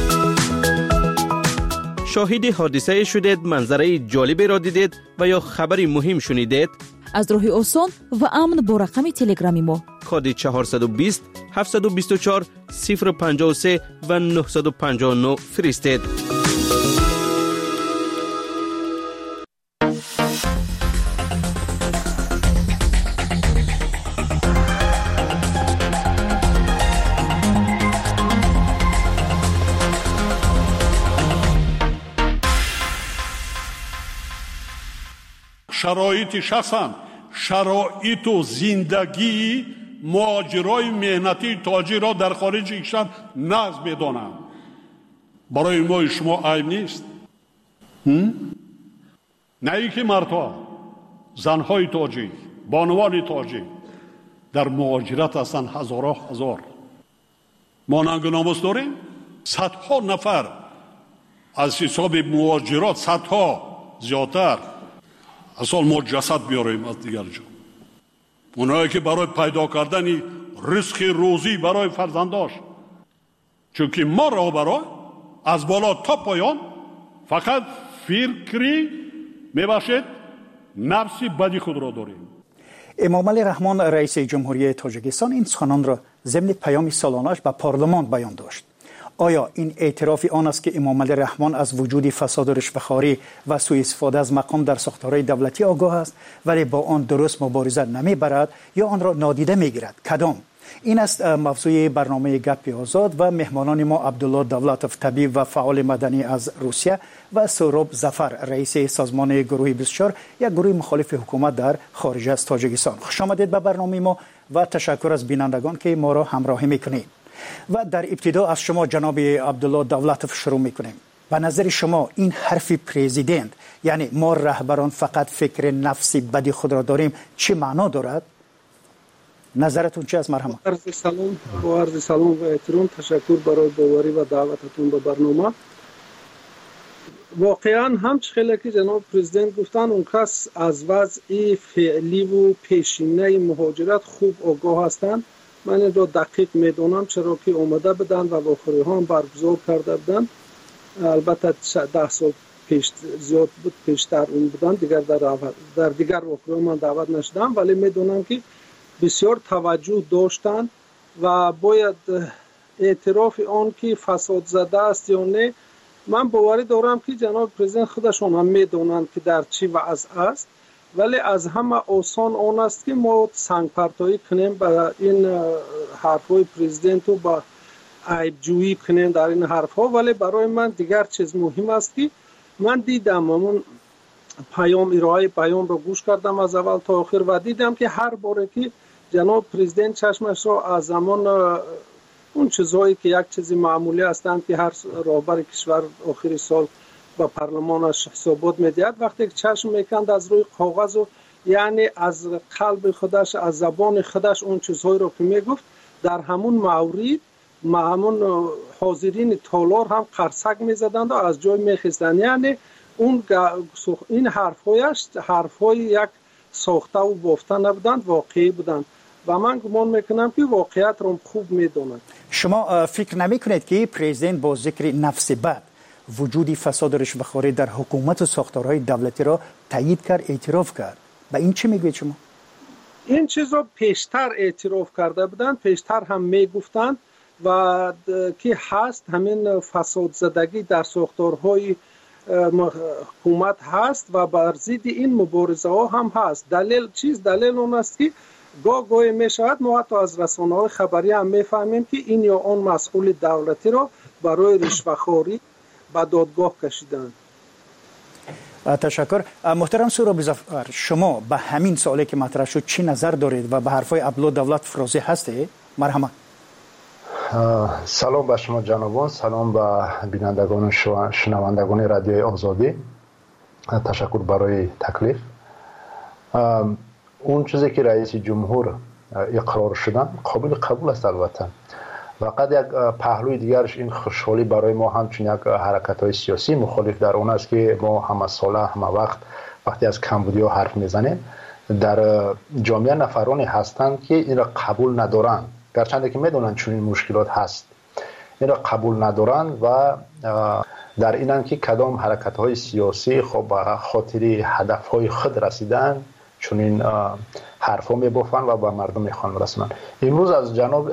S: شاهد حادثه شدید، منظره جالبی را دیدید و یا خبری مهم شنیدید؟
T: از راه آسان و امن با رقم تلگرامی ما
S: کد 420 724 053 و 959 فرستید.
U: شرایط شخصا شرایط و زندگی مهاجرای مهنتی تاجر را در خارج ایشان نظم بدانند. برای ما شما عیب نیست. نه ای که مردها زنهای تاجی بانوان تاجی در مهاجرت هستند هزارها هزار. ما ننگ و ناموس داریم. صدها نفر از حساب مهاجرات، صدها زیادتر اصلا ما جسد بیاریم از دیگر جا. اونایی که برای پیدا کردن رزق روزی برای فرزنداش، چون که ما رهبران از بالا تا پایان فقط فکری میباشد نفسی بدی خود را داریم.
B: امامعلی رحمان رئیس جمهوری تاجیکستان این سخنان را ضمن پیام سالانه‌اش به پارلمان بیان داشت. آیا این اعتراف آن است که امامعلی رحمان از وجود فساد و رشوه‌خواری و سوء استفاده از مقام در ساختارهای دولتی آگاه است ولی با آن درست مبارزه نمیبرد یا آن را نادیده میگیرد؟ کدام؟ این است موضوع برنامه گپ آزاد و مهمانان ما عبدالله دولتوف، طبیب و فعال مدنی از روسیه، و سهراب ظفر، رئیس سازمان گروه 24، یک گروه مخالف حکومت در خارج از تاجیکستان. خوش آمدید به برنامه ما و تشکر از بینندگان که ما را همراهی میکنید. و در ابتدا از شما جناب عبدالله دولتوف شروع میکنیم. به نظر شما این حرف پرزیدنت، یعنی ما رهبران فقط فکر نفسی بدی خود را داریم، چه معنا دارد؟ نظرتون چه است؟ مرحبا.
C: عرض سلام و احترام، تشکر برای باوری و دعوتتون به برنامه. واقعا همچنین که جناب پرزیدنت گفتن، اون کس از وضع فعلی و پیشینه مهاجرت خوب آگاه هستند. من این را دقیق میدونم، چرا که اومده بدن و واخوری ها هم برگزار کرده بدن. البته 10 سال پیش زیاد بود، پیشتر اون بودن، دیگر در دیگر واخوری من دعوت نشدم، ولی میدونم که بسیار توجه داشتن و باید اعتراف آن که فساد زده است یا نه. من باوری دارم که جناب پرزیدنت خودشون هم میدونند که در چی وضع است، ولی از همه آسان آن است که ما سنگ پرتایی کنیم به این حرفهای پرزیدنت و با عیب جویی کنیم در این حرفها. ولی برای من دیگر چیز مهم است که من دیدم همون ارائه پیام را گوش کردم از اول تا آخر و دیدم که هر باره که جناب پرزیدنت چشمش را از زمان اون چیزهایی که یک چیزی معمولی هستند که هر رهبر کشور آخر سال با پارلمانش حسابات میدهد، وقتی که چشم میکند از روی کاغذ و یعنی از قلب خودش، از زبان خودش اون چیزهایی را که میگفت، در همون مورد همون حاضرین تالار هم قرصک میزدند و از جای میخیستند. یعنی این حرفهای یک ساخته و بافته نبودند، واقعی بودند و من گمان میکنم که واقعیت را خوب میدونند.
B: شما فکر نمیکنید که پرزیدنت با ذکر نفس بد وجودی فساد و رشوه‌خواری در حکومت و ساختارهای دولتی را تایید کرد، اعتراف کرد؟ به این چی میگوید شما؟
C: این چیز را پیشتر اعتراف کرده بودند، پیشتر هم میگفتند و که هست همین فساد زدگی در ساختارهای حکومت هست و بر ضد این مبارزه ها هم هست. دلیل اون است که گاهی می شود ما حتی از رسانه‌های خبری هم میفهمیم که این یا آن مسئول دولتی را برای رشوه‌خواری به دادگاه کشیدند.
B: تشکر. محترم سهراب ظفر، شما به همین سوالی که مطرح شد چی نظر دارید و به حرفای عبدالله دولتوف راضی هستید؟ مرحبا.
V: سلام به شما جنابان، سلام به بینندگان و شنوندگان رادیوی آزادی. تشکر برای تکلیف. اون چیزی که رئیس جمهور اقرار شدن قابل قبول است البته. فقط یک پهلوی دیگرش این خوشحالی برای ما همچون یک حرکت‌های سیاسی مخالف در اون است که ما همه ساله همه وقتی از کمبودیا حرف میزنیم، در جامعه نفرانی هستند که این را قبول ندارند، گرچند که میدونن چون این مشکلات هست، این را قبول ندارند و در اینن که کدام حرکت‌های سیاسی خب به خاطر هدف‌های خود رسیدن چون این حرفا میبافن و به مردم میخوان رسونن. امروز از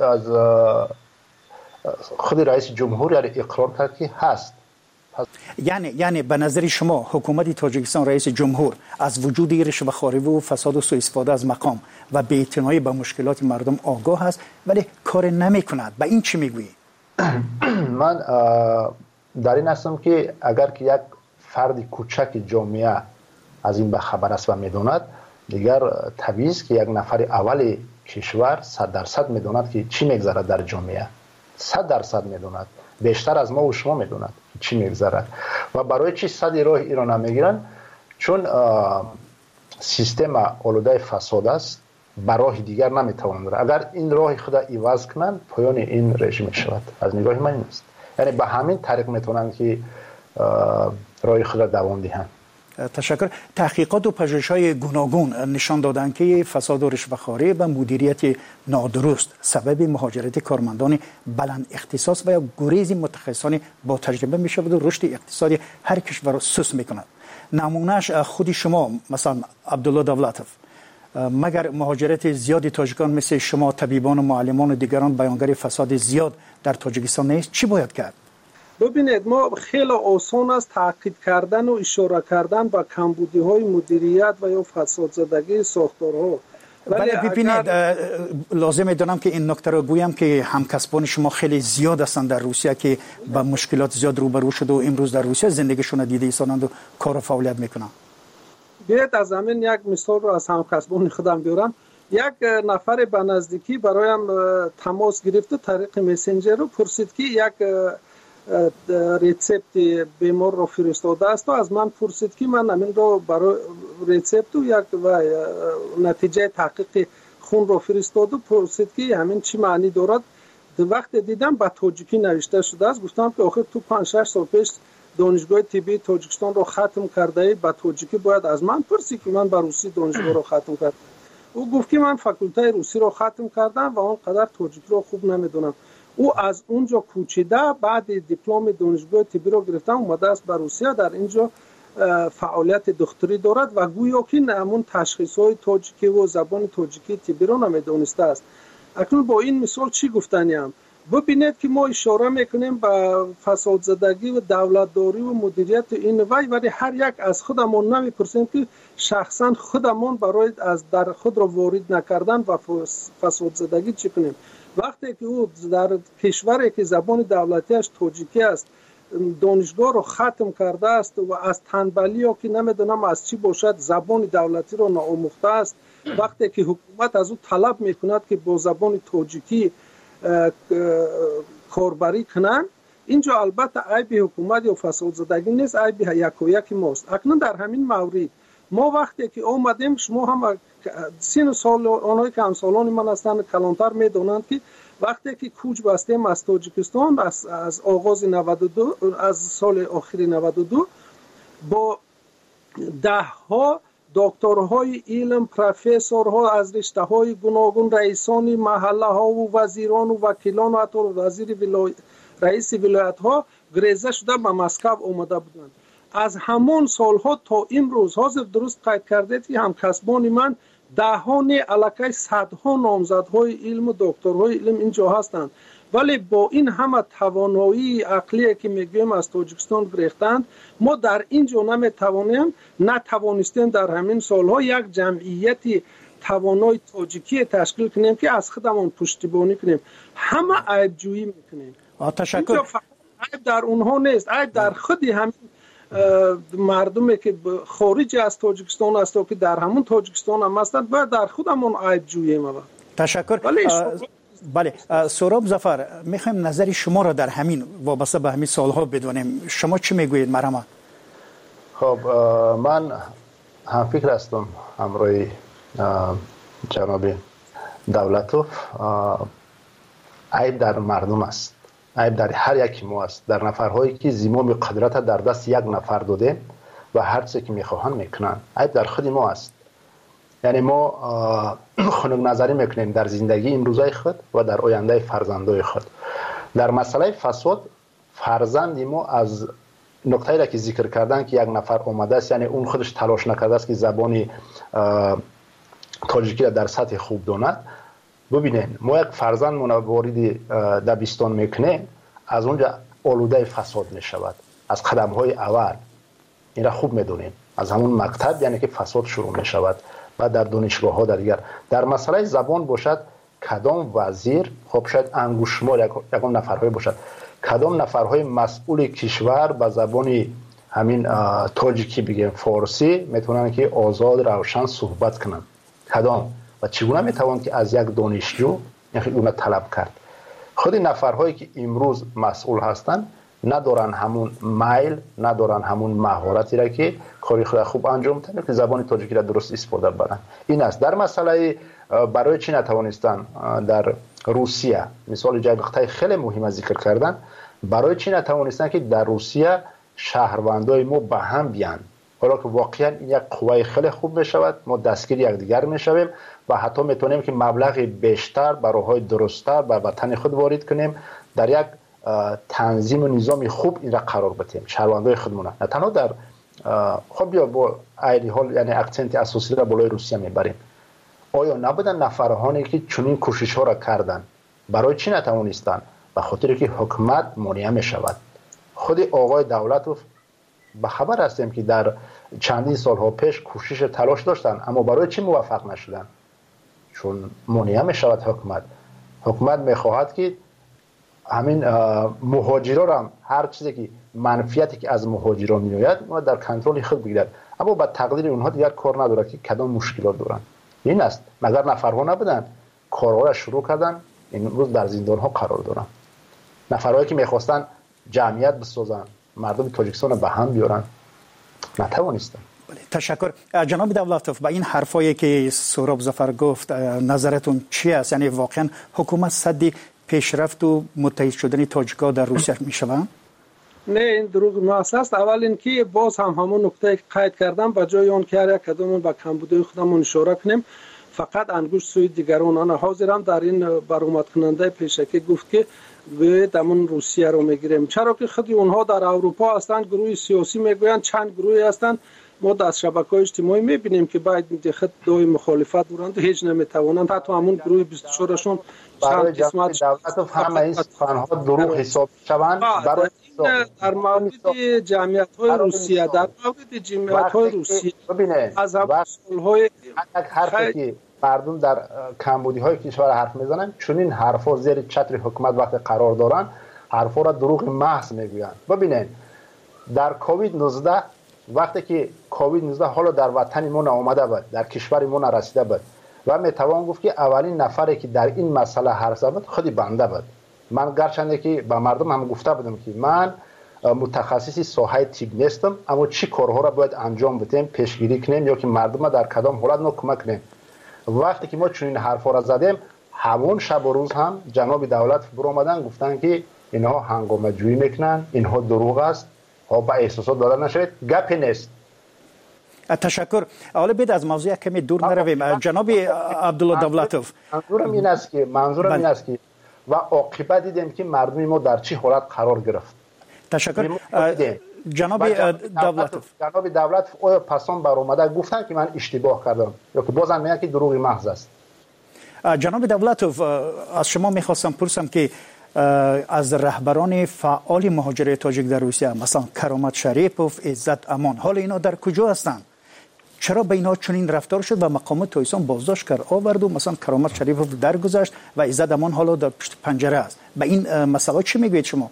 V: خود رئیس جمهور اقرار کرد که هست.
B: یعنی به نظر شما حکومت تاجیکستان، رئیس جمهور از وجود رشوه‌خواری و فساد و سوء استفاده از مقام و بی‌اعتنایی به مشکلات مردم آگاه است ولی کار نمی‌کند. به این چی میگویی؟
V: من در این هستم که اگر که یک فرد کوچک جامعه از این به خبر است و میدوند، دیگر طبیعی است که یک نفر اول کشور 100% میدوند که چی میگذرد در جامعه. 100% میدوند، بیشتر از ما و شما میدوند چی میگذرد و برای چی 100 راه ایران نمیگیرن؟ چون سیستم آلوده فساد است، به راه دیگر نمیتوانند. اگر این راه خود عوض کنند پایان این رژیم شود. از نگاه من این است، یعنی به همین طریق میتونند که راه خود دوام دهند.
B: تشکر. تحقیقات و پژوهش‌های گوناگون نشان دادند که فساد و رشوه‌خواری و مدیریت نادرست سبب مهاجرت کارمندان بلند اختصاص و یا گریز متخصصان با تجربه می‌شود و رشد اقتصادی هر کشور را سست می‌کند. نمونهش خود شما مثلا عبدالله دولتوف، مگر مهاجرت زیادی تاجیکان مثل شما طبیبان و معلمان و دیگران بیانگر فساد زیاد در تاجیکستان نیست، چی باید کرد؟
C: ببینید ما خیلی آسان است تاکید کردن و اشاره کردن به کمبودی های مدیریت و یا فساد زدگی ساختارها.
B: ولی ببینید لازم دارم که این نکته رو گویم که همکسبان شما خیلی زیاد هستند در روسیه که با مشکلات زیاد روبرو شده و امروز در روسیه زندگیشون دیده ایستادند و کار و فعالیت میکنن.
C: بیاید از همین یک مثال رو از همکسبان خودم بیارم. یک نفر به نزدیکی برایم تماس گرفت و طریق مسنجر رو پرسید که یک ریسپت بیمار رو فرستاده است و از من پرسید که من همین رو برای ریسپت و نتیجه تحقیق خون رو فرستاد و پرسید که همین چی معنی دارد. وقت دیدم به تاجیکی نوشته شده است. گفتم که آخر تو 5-6 سال پیش دانشگاه طبی تاجیکستان رو ختم کرده ای، به تاجیکی باید از من پرسی که من به روسی دانشگاه رو ختم کردم. او گفت که من فاکولته روسی رو ختم کردم و آنقدر تاجیکی رو خوب نمیدونم. او از اونجا کوچیده بعد دیپلم دانشگاه طبی رو گرفتم اومده است به روسیه، در اینجا فعالیت دکتری دارد و گویا که همون تشخیص‌های تاجیکی و زبان تاجیکی طبی رو نمیدونسته است. اکنون با این مثال چی گفتنیم؟ ببینید که ما اشاره میکنیم به فساد زدگی و دولتداری و مدیریت این ولی هر یک از خودمون نمیپرسیم که شخصا خودمون برای از در خود را وارد نکردن و فساد زدگی چی کنیم. وقتی که او در کشوری که زبان دولتیش تاجیکی است دانشگاه رو ختم کرده است و از تنبلی ها که نمیدونم از چی باشد زبان دولتی رو ناآموخته است، وقتی که حکومت از او طلب میکند که با زبان تاجیکی کاربری کنن، اینجا البته عیب حکومت یا فساد زدگی نیست، عیب یک و یک ماست. اکنون در همین مورد ما وقتی که آمدیم، شما هم سن سال آنهایی که همسالان من هستند کلانتر میدونند که وقتی که کوچ بستیم از تاجیکستان از آغاز 92 از سال آخری 92 با 10 ها دکترهای علم، پروفسورها از رشته‌های گوناگون، رئیسان محله ها و وزیران و وکیلان و حتی رئیس ولایت ها گریزه شده به مسکو آمده بودند. از همون سالها تا امروز حاضر درست قید کردید که همکسبان من دهان الکی صدها نامزدهای علم و دکترهای علم اینجا هستند، ولی با این همه توانایی عقلی که میگویم از تاجیکستان گرفتند، ما در اینجا نتوانستیم در همین سالها یک جمعیتی توانای تاجیکی تشکیل کنیم که از خودمون پشتیبانی کنیم. همه عیب جویی میکنیم.
B: تشکر.
C: عیب در اونها نیست، عیب در خودی همین مردمی که خارج از تاجیکستان هستند که در همون تاجیکستان هم هستند باید در خودمون عیب جوییم.
B: تشکر. بله سهراب ظفر، میخوایم نظر شما را در همین وابسته به همین سالها بدونیم. شما چی میگویید مرحبا؟
V: خب من هم فکر هستم همراه جناب دولتوف. عیب در مردم است، عیب در هر یکی ما است، در نفرهایی که زمام قدرت در دست یک نفر داده و هر چه که میخواهند میکنند. عیب در خود ما است. یعنی ما خنک نظری میکنیم در زندگی امروزای خود و در آینده فرزندای خود. در مسئله فساد فرزند ما از نقطه‌ای را که ذکر کردن که یک نفر اومده است، یعنی اون خودش تلاش نکرده است که زبانی تاجیکی را در سطح خوب داند. ببینید ما یک فرزند وارد دبستان میکنه، از اونجا آلوده فساد میشود از قدم‌های اول. این را خوب میدونیم از همون مکتب، یعنی که فساد شروع میشود و در دانشگاه‌ها در دیگر. در مسئله زبان باشد کدام وزیر، خب شاید انگشت‌شمار یکم نفرهای باشد، کدام نفرهای مسئول کشور به زبان همین تاجیکی بگیم فارسی میتونن که آزاد روشن صحبت کنن؟ کدام و چگونه میتوان که از یک دانشجو اون طلب کرد؟ خود نفرهایی که امروز مسئول هستند ندارن همون میل، ندارن همون مهارتی را که کاری خود خوب انجام بدن که زبان تاجیکی را درست استفاده بکنن. این است. در مسئله برای چی نتوانستن در روسیه، مثال جای نقطه خیلی مهم ذکر کردن، برای چی نتوانستن که در روسیه شهروندای ما به هم بیان؟ حالا که واقعا این یک قوه خیلی خوب میشود، ما دستگیر یکدیگر میشویم و حتی میتونیم که مبلغ بیشتر برای راه درست‌تر به وطن خود وارد کنیم، در یک تنظیم و نظام خوب این را قرار بدیم شهروندای خودمون. نه تنها در خب یا با ایدی حال، یعنی اکسنت اساسی را بالای روسیه میبریم، آیا نبودن نفرهایی که چنین کوشش ها را کردند؟ برای چی نتوانستند؟ به خاطر که حکومت مانع می شود. خود آقای دولتوف به خبر هستیم که در چندین سالها پیش کوشش تلاش داشتند، اما برای چی موفق نشدند؟ چون مانع می شود حکومت می خواهد که همین مهاجرا را هر چیزی که منفیتی که از مهاجرا می آید ما در کنترل خود بگیرد، اما با تقدیر اونها دیگر کار نداره که کدام مشکلات دارند. این است، مگر نفرها نبودن کارها را شروع کردن، این روز در زندان ها قرار دارن. نفرهایی که میخواستن جمعیت بسازن، مردم تاجیکستان به هم بیارن، نتوانستن.
D: تشکر. جناب دولتوف، به این حرفایی که سهراب ظفر گفت نظرتون چی است؟ یعنی واقعا حکومت صد پیشرفت و متحد شدن تاجیک‌ها در روسیه میشوند؟
C: نه، این دروغ محض است. اول اینکه باز همون نکته که قید کردم به جای آن که هر کدوم به کمبودی خودمون اشاره کنیم، فقط انگشت سوی دیگران. انا حاضرم در این برآمد کننده پیشکی گفت که باید همون روسیه رو میگیریم، چرا که خودی اونها در اروپا هستند، گروه سیاسی میگویند، چند گروهی هستند. ما در شبکه‌های اجتماعی میبینیم که باید خود دوی مخالفت دارند و هیچ نمیتوانند. حتی همون گروه 24 شون
V: برای جمعیت دولت همه این سخن‌ها دروغ حساب شوند. برای
C: در مورد جمعیت‌های روسیه، در مورد جمعیت‌های روسیه از سال‌های
V: حرفی که مردم در کمبودی‌های کشور حرف میزنن، چون این حرفا زیر چتر حکومت وقت قرار دارن، حرفا را دروغ محض میگویند. ببینید در کووید 19 وقتی که کووید 19 حالا در وطن ما آمده بود، در کشور ما رسیده بود و میتوان گفت که اولین نفری که در این مسئله حرف زد خودی بنده بود. من گرچنده که به مردم هم گفته بودم که من متخصصی ساحه طب نیستم، اما چی کارها را باید انجام بدیم، پیشگیری کنیم یا که مردم در کدام حالت ما کمک کنیم. وقتی که ما چون این حرفا را زدیم، همون شب و روز هم جناب دولت برو آمدن گفتن که اینها هنگامه جویی میکنن، اینها دروغ است، ها با احساسات داده نشد، گپی نیست.
D: تشکر. حالا بید از موضوع کمی دور نرویم. جناب عبدالله دولتوف،
V: منظورم این است که و عاقبت دیدیم که مردم ما در چه حالت قرار گرفت.
D: تشکر. جناب دولتوف
V: آیا پسان بر اومده گفتن که من اشتباه کردم یا که بازم میگن که دروغ محض است؟
D: جناب دولتوف، از شما میخواستم پرسم که از رهبران فعال مهاجرت تاجیک در روسیه مثلا کرامت شریپوف، عزت امان، حال اینا در کجا هستند؟ چرا به اینا چنین رفتار شد و مقامات تایسان بازداشت کرد آورد و مثلا کرامت شریپوف درگذشت و عزت امان حالا در پشت پنجره است؟ به این مسئله چی میگوید شما؟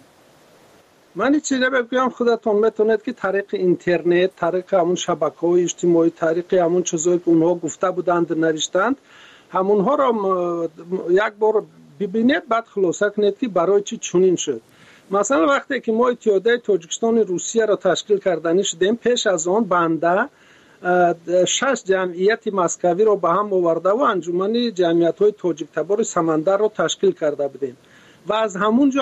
C: من چیزی بگم، خودتون میتونید که طریق اینترنت، طریق همون شبکه‌های اجتماعی، طریق همون چیزایی که اونها گفته بودند نوشتند، همونها را یک بار ببینید، بعد خلاصه کنید که برای چی چنین شد. مثلا وقتی که ما اتحادیه تاجیکستان روسیه را تشکیل کردنی شدیم، پیش از آن بنده 6 جمعیت مسکوی را به هم آورده و انجمن جمعیت‌های تاجیک تبار سمندر را تشکیل کرده بودیم و از همونجا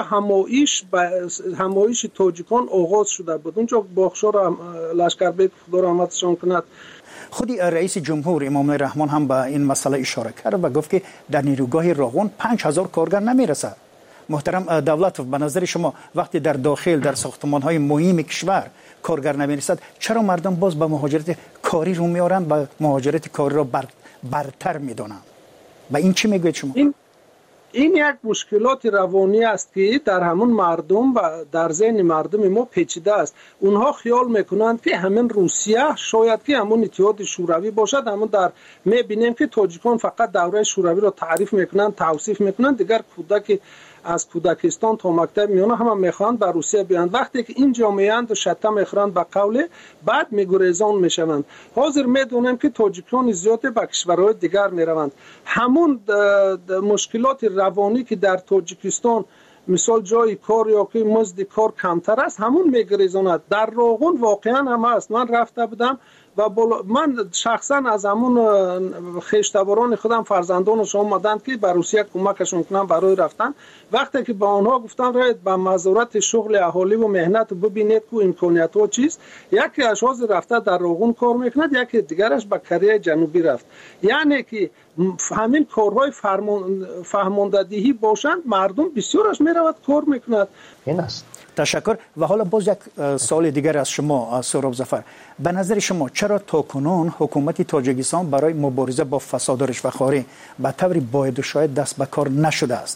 C: همایش تاجیکان آغاز شده بود. اونجا باخشار لشکربیک خدا رحمتشان کند،
D: خودی رئیس جمهور امام رحمان هم به این مسئله اشاره کرد و گفت که در نیروگاه راغون 5000 کارگر نمیرسد. محترم دولتوف، به نظر شما وقتی در داخل در ساختمان‌های مهم کشور کارگر نمیرسد، چرا مردم باز به مهاجرت کاری رو میارن و مهاجرت کاری را برتر میدونن؟ و این چی میگوید شما؟
C: این یک مشکلات روانی است که در همون مردم و در ذهن مردم ما پیچیده است. اونها خیال میکنند که همین روسیه شاید که همون اتحاد شوروی باشد. همون در میبینیم که تاجیکان فقط دوره شوروی را تعریف میکنند، توصیف میکنند، دیگر کودک از کودکستان تا مکتب میانه هم میخوان به روسیه بیاند. وقتی که این جامعه اند و شتا میخورند به قول، بعد میگریزان میشوند. حاضر میدونیم که تاجیکان زیاد به کشورهای دیگر میروند. همون مشکلات روانی که در تاجیکستان مثال جای کار یا که مزد کار کمتر است، همون میگریزاند. در راغون واقعا هم است. من رفته بودم و من شخصا از همون خیشتباران خودم فرزندانش آمدند که به روسیه کمکشون کنم برای رفتن. وقتی که با آنها گفتم راید به مزارت شغل اهالی و مهنت ببینید که امکانیت ها چیست، یکی اشخاص رفته در راغون کار میکند، یکی دیگرش به کره جنوبی رفت. یعنی که همین کارهای فهماندهی باشند، مردم بسیارش میرود کار میکند.
V: این است.
D: تشکر. و حالا باز یک سوال دیگر از شما سهراب ظفر، به نظر شما چرا تاکنون حکومت تاجیکستان برای مبارزه با فساد و رشوه‌خواری به طور باید و شاید دست به کار نشده است؟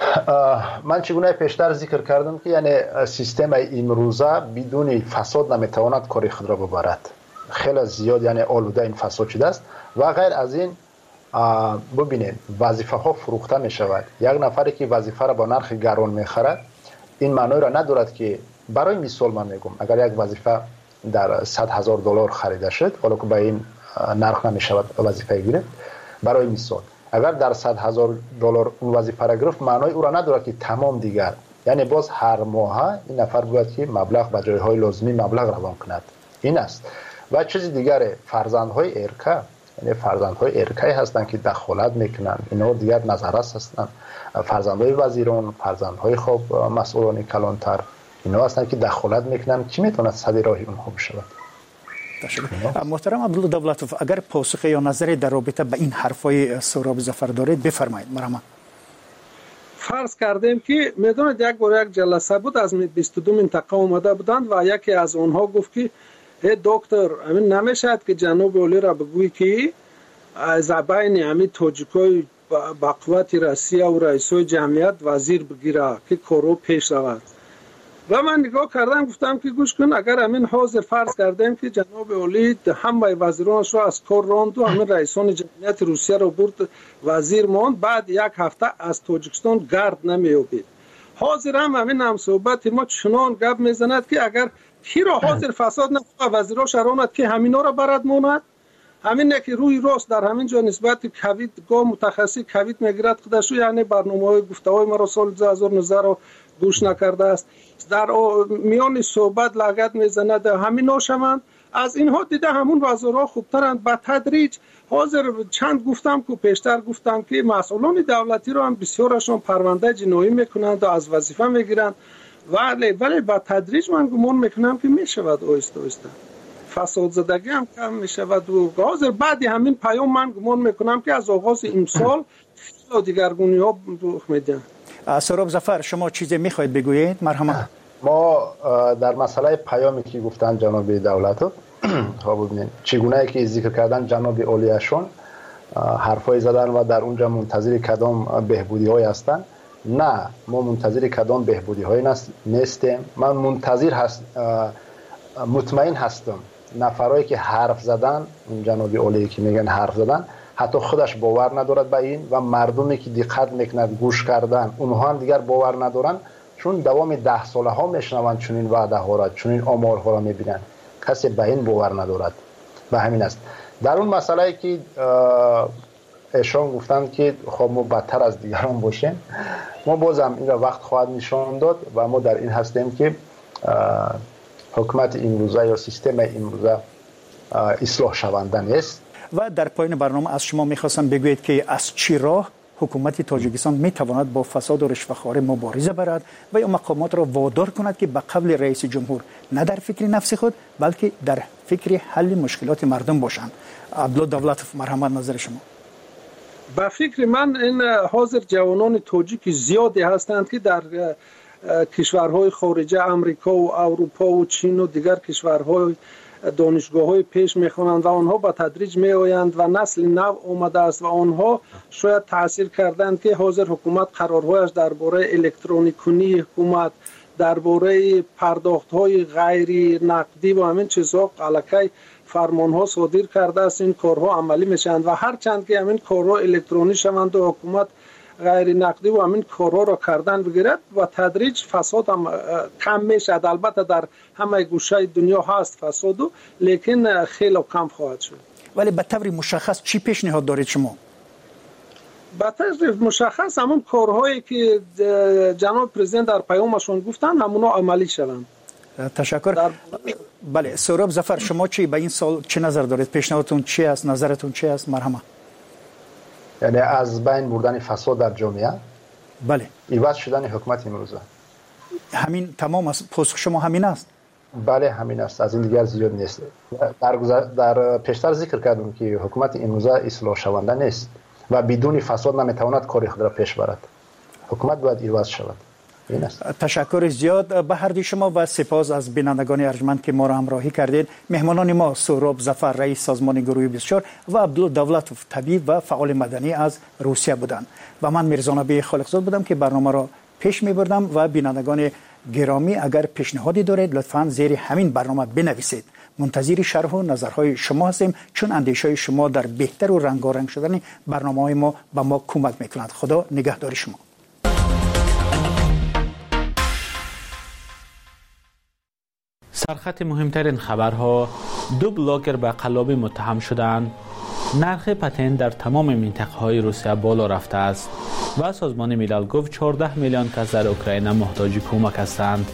V: من چگونه پیشتر ذکر کردم که یعنی سیستم امروزه بدون فساد نمیتواند کاری خود را ببرد. خیلی زیاد یعنی آلوده این فساد شده است و غیر از این ببینید وظیفه ها فروخته می شود. یک نفری که وظیفه را با نرخ گران می خرد این معنی را ندارد که برای مثال من میگم اگر یک وظیفه در $100,000 خریده شد حالا که به این نرخ نمی شود وظیفه گیره، برای مثال اگر در $100,000 اون وظیفه را گرفت معنی او را ندارد که تمام دیگر، یعنی باز هر ماه این نفر باید که مبلغ به جای های لازمی مبلغ روان کند. این است. و چیز دیگر فرزندهای ارکه، یعنی فرزندهای ارکه هستند که دخالت میکنند، اینا دیگر نظررس هستند. فرزندهای وزیران، فرزندهای خب مسئولان کلانتر، اینا هستند که دخالت میکنند. کی میتواند سد راهی اونها بشود؟
D: محترم عبدالله دولتوف، اگر پاسخ یا نظری در رابطه به این حرفای سهراب ظفر دارید بفرمایید. مرحبا.
C: فرض کردیم که میدونید یک بار یک جلسه بود از 22 منطقه اومده بودند و یکی از اونها گفت که دکتر امین نمیشد که جناب اولی را بگویی که از بین همین تاجیکای با قوت روسیه و رئیسای جمعیت وزیر بگیره که کارو پیش رود. و من نگاه کردم گفتم که گوش کن، اگر همین حاضر فرض کردیم که جناب اولی همه وزیرانش را از کار راند و همین رئیسان جمعیت روسیه را برد وزیر ماند، بعد یک هفته از تاجیکستان گرد نمیابید. حاضر هم همین هم صحبت ما چنان گپ میزند که اگر کی را حاضر فساد نکنه وزیراش راند که همینا را برد ماند، همین که روی راست در همین جا نسبت کوید گاه متخصص کوید میگیرد خودشو، یعنی برنامه‌های گفته‌های ما را سال 2019 را گوش نکرده است، در میان صحبت لگد میزند همینا شمن. از اینها دیده همون وزرا خوبترند. به تدریج حاضر چند گفتم که پیشتر گفتم که مسئولان دولتی رو هم بسیارشون پرونده جنایی میکنند و از وظیفه میگیرند، ولی به تدریج من گمان میکنم که میشود آهسته آهسته فساد زدگی هم کم میشود و حاضر بعد همین پیام من گمان میکنم که از آغاز امسال خیلی دیگرگونی ها رخ میدن.
D: سهراب ظفر شما چیزی میخواید بگویید؟ مرحبا.
V: ما در مسئله پیامی که گفتن جناب دولتو خب ببینید چگونه که ذکر کردن جناب اولیشون حرفای زدن و در اونجا منتظر کدام بهبودی های هستن. نه، ما منتظر کدام بهبودی های نیستیم. من منتظر مطمئن هستم نفرایی که حرف زدن، اون جناب اولی که میگن حرف زدن، حتی خودش باور ندارد به این و مردمی که دقت میکنند گوش کردن اونها هم دیگر باور ندارن، چون دوام 10 ساله ها میشنوند چنین وعده ها را، چنین آمارها را میبینند، کسی به این باور ندارد. به همین است. در اون مسئله که ایشان گفتند که خب ما بدتر از دیگران باشیم، ما بازم این را وقت خواهد نشان داد و ما در این هستیم که حکومت امروزه یا سیستم امروزه اصلاح شونده نیست.
D: و در پایان برنامه از شما میخواستم بگویید که از چی راه حکومت تاجیکستان میتواند با فساد و رشوه‌خواری مبارزه برد و یا مقامات را وادار کند که به قبل رئیس جمهور نه در فکر نفس خود بلکه در فکر حل مشکلات مردم باشند. عبدالله دولتوف، مرحمت نظر شما.
C: به فکر من این حاضر جوانان تاجیک زیادی هستند که در کشورهای خارجه، امریکا و اروپا و چین و دیگر کشورهای دانشگاه‌های پیش می‌خوانند و آنها به تدریج می‌آیند و نسل نو آمده است و آنها شاید تاثیر کردند که حاضر حکومت قرارهایش درباره الکترونیکی حکومت، درباره پرداخت‌های غیر نقدی و همین چیزها الکی فرمان‌ها صادر کرده است. این کارها عملی میشند و هر چند که همین کارها الکترونیکی شوند و حکومت غیر نقدی و همین کارها را کردن بگیرد و تدریج فساد هم کم میشد. البته در همه گوشه دنیا هست فساد، لیکن خیلی کم خواهد شد.
D: ولی به طور مشخص چی پیشنهاد دارید شما؟
C: به طور مشخص همون کارهایی که جناب پرزیدنت در پیامشون گفتن همونا عملی شوند.
D: تشکر. بله سهراب ظفر، شما چی به این سال چه نظر دارید؟ پیشنهادتون چی است؟ نظرتون چی است؟ مرحبا.
V: یعنی از بین بردن فساد در جامعه؟
D: بله.
V: عوض شدن حکومت امروزه.
D: همین تمام است. پاسخ شما همین است؟
V: بله همین است، از این دیگر زیاد نیست. در پیشتر ذکر کردم که حکومت امروزه اصلاح شونده نیست و بدون فساد نمیتواند کاری خود را پیش برد. حکومت باید عوض شود.
D: تشکر زیاد به هر دوی شما و سپاس از بینندگان ارجمند که ما را همراهی کردید. مهمانان ما سهراب ظفر رئیس سازمان گروه 24 و عبدالدولتوف طبیب و فعال مدنی از روسیه بودند و من میرزا نبی خالقزاد بودم که برنامه را پیش میبردم. و بینندگان گرامی اگر پیشنهادی دارید لطفاً زیر همین برنامه بنویسید. منتظر شرح و نظرهای شما هستیم چون اندیشه‌های شما در بهتر و رنگارنگ شدن برنامه‌های ما به ما کمک می‌کند. خدا نگهدار شما.
A: سرخط مهمترین خبرها: دو بلاگر به قلابی متهم شدند. نرخ پتن در تمام منطقه‌های روسیه بالا رفته است و سازمان ملل گفت 14 میلیون کس در اوکراین محتاج کمک هستند.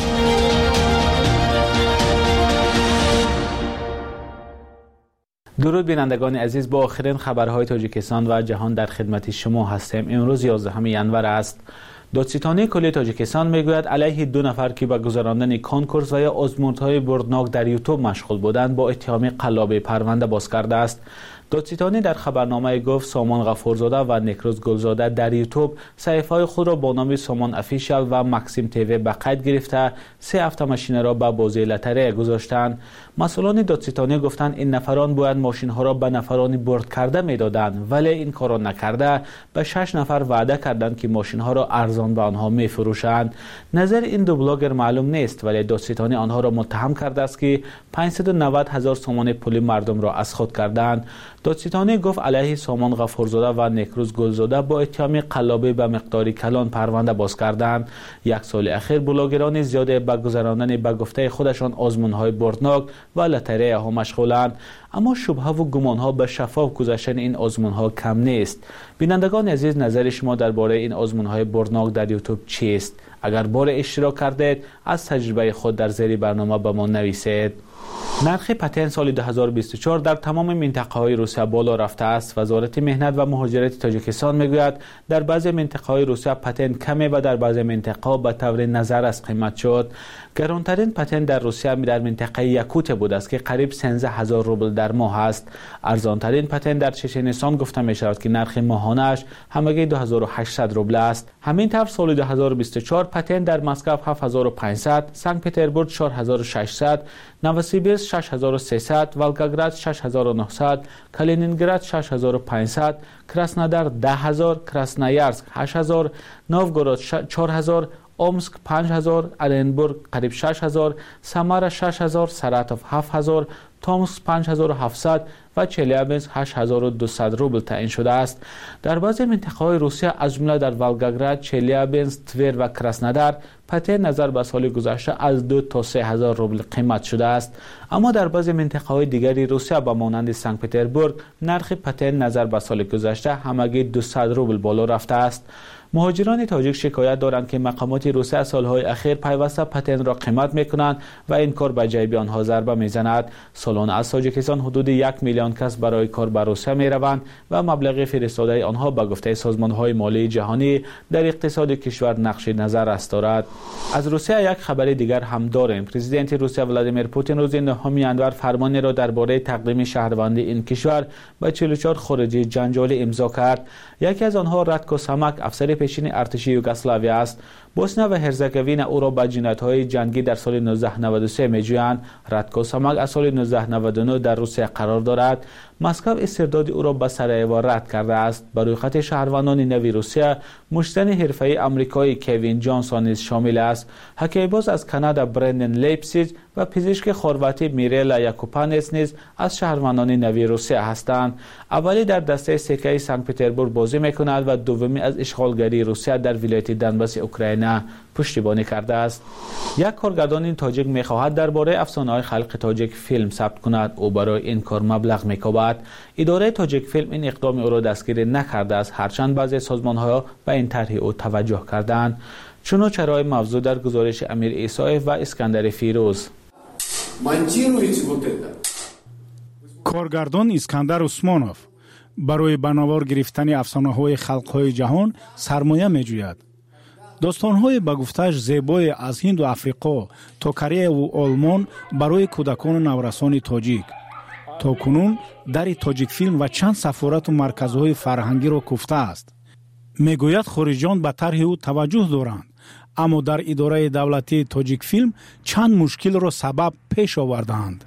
A: درود بینندگان عزیز، با آخرین خبرهای تاجیکستان و جهان در خدمت شما هستیم. امروز 11 ینور است. دادستانی کلی تاجیکستان میگوید علیه 2 نفر که به گذراندن کنکورس و یا آزمون‌های بردناک در یوتیوب مشغول بودند با اتهام قلابی پرونده باز کرده است. دادستانی در خبرنامه گفت سامان غفورزاده و نکروز گلزاده در یوتیوب صحیفه‌های خود را با نام سامان افیشال و مکسیم تیوی به قید گرفته 3 اتوماشین را به بازی لاتاری گذاشتند. مسئولان دادستانی گفتند این نفران باید ماشین‌ها را به نفرانی برد کرده می‌دادند، ولی این کار را نکرده به 6 نفر وعده کردند که ماشین‌ها را ارزان به آنها می‌فروشند. نظر این دو بلاگر معلوم نیست، ولی دادستانی آنها را متهم کرده است که 590,000 سوم پول مردم را از خود کردند. دادستانی گفت علیه سامان غفورزاده و نکروز گلزاده با اتهام قلابی به مقدار کلان پرونده باز کردند. 1 سال اخیر بلاگران زیاده به گذراندن به گفته خودشان آزمون‌های بردناک و لاتاری ها مشغولند، اما شبهه و گمان‌ها به شفاف گذشتن این آزمون‌ها کم نیست. بینندگان عزیز، نظر شما درباره این آزمون‌های بردناک در یوتیوب چیست؟ اگر بار اشتراک کردید از تجربه خود در زیر برنامه به ما نویسید. نرخ پتن سال 2024 در تمام منطقه‌های روسیه بالا رفته است. وزارت مهنت و مهاجرت تاجیکستان میگوید در بعضی منطقه‌های روسیه پتن کمی و در بعضی منطقه‌ها به طور نظر از قیمت شد. گرانترین پتن در روسیه در منطقه یاکوت بود است که قریب 13000 روبل در ماه است. ارزانترین پتن در چچنستان گفته می شود که نرخ ماهانه‌اش همگی 2800 روبل است. همین طور سال 2024 پتن در مسکو 7500، سنت پترزبورگ 4600، نووسیبیرسک 6300، ولگاگراد 6900، کالینینگراد 6500، کراسنودار 10000، کراسنویارسک 8000، نووگورود 4000، اومسک 5000، اورنبورگ قریب 6000، سامارا 6000، ساراتوف 7000، تومسک 5700 و چلیابینسک 8200 روبل تعیین شده است. در بعضی منطقه‌های روسیه از جمله در ولگاگراد، چلیابینسک، تور و کراسنودار پتن نظر به سال گذشته از 2 تا 3000 روبل قیمت شده است، اما در بعضی منطقه‌های دیگری روسیه با مانند سنت پترزبورگ نرخ پتن نظر به سال گذشته همگی 200 روبل بالا رفته است. مهاجران تاجیک شکایت دارند که مقامات روسیه سالهای اخیر پیوسته پتن را قیمت میکنند و این کار به جیب آنها ضربه میزند. سالانه از تاجیکستان حدود 1 میلیون کس برای کار به روسیه میروند و مبلغ فرستاده آنها به گفته سازمان‌های مالی جهانی در اقتصاد کشور نقش نظر است دارد. از روسیه یک خبر دیگر هم داریم. پرزیدنت روسیه ولادیمیر پوتین روز 9 ینور فرمانی را درباره تقدیم شهروندی این کشور به 44 خارجی جنجالی امضا کرد. یکی از آنها راتکو سامک، افسر پیشین ارتش یوگسلاوی است. بوسنیا و هرزگوین او را به جنایت‌های جنگی در سال 1993 می‌جویند. راتکو سامک از سال 1999 در روسیه قرار دارد. مسکو استرداد او را به سرایوو رد کرده است. بر روی خط شهروندان نوی روسیه مشتن حرفه‌ای آمریکایی کوین جانسون نیز شامل است. هاکی‌باز از کانادا برندن لیپسیج و پزشک خرواتی میریلا یاکوپانس نیز از شهروندان نوی روسیه هستند. اولی در دسته سکه سنت پترزبورگ بازی می‌کند و دومی از اشغالگری روسیه در ولایت دنباس اوکراین پشتیبانی کرده است. یک کارگردان تاجیک می‌خواهد درباره افسانه‌های خلق تاجیک فیلم ثبت کند. او برای این کار مبلغ می‌کوبد. اداره تاجیک فیلم این اقدام او را دستگیری نکرده است، هرچند بعضی سازمان‌ها به این طرح او توجه کردند. چنانچه رای موضوع در گزارش امیر عیسایف و اسکندر فیروز.
B: کارگردان اسکندر عثمانوف برای بناوار گرفتن افسانه‌های خلق‌های جهان سرمایه می‌جوید. داستان‌های به گفته‌اش زیبای از هند و افریقا تا کره و آلمان برای کودکان نورسان تاجیک. تا کنون در تاجیک فیلم و چند سفارت و مرکزهای فرهنگی را کوفته است. میگوید خارجیان به طرح او توجه دارند، аммо дар идораи давлатии тоҷик филм чанд мушкилро сабаб пеш овардаанд.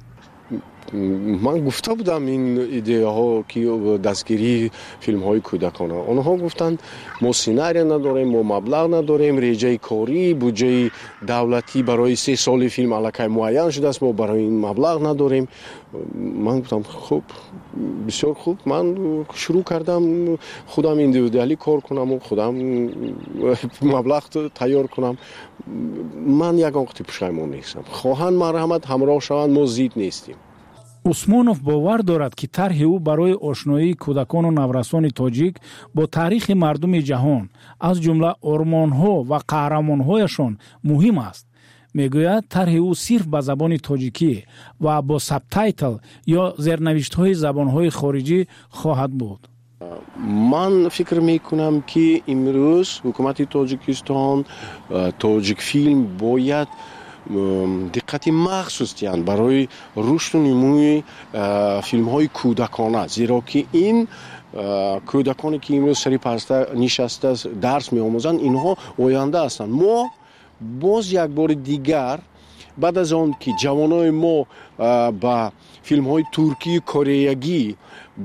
E: من گفته بودم این ایده ها که دستگیری فیلم های کودکانه آنها گفتند ما سیناری نداریم ما مبلغ نداریم ریجه کاری بودجه دولتی برای 3 سال فیلم علاقه معین شده است ما برای این مبلغ نداریم. من گفتم خب بسیار خوب من شروع کردم خودم ایندیویدوالی کار کنم و خودم مبلغ تیار کنم. من یک وقتی پشیمان نیستم خواهند مرحمت همراه شوند ما زید نیستیم.
B: усмонов бовар дорад ки тарҳи ӯ барои ошноии кӯдакону наврасони тоҷик бо таърихи мардуми ҷаҳон аз ҷумла ормонҳо ва қаҳрамонҳояшон муҳим аст. мегӯяд тарҳи ӯ сирф ба забони тоҷикӣ ва бо сабтайтл ё зернавиштҳои забонҳои хориҷӣ хоҳад буд.
E: من فکر میکنم که امروز حکومت تاجیکستان تاجیک فیلم باید دقت مخصوص دیند برای رشد و نموی فیلم های کودکانه زیرا که این کودکانی که امروز سری پرسته نشسته درس می آموزند اینها آینده هستند. ما باز یک بار دیگر بعد از آن که جوانای ما با فیلم های ترکی کره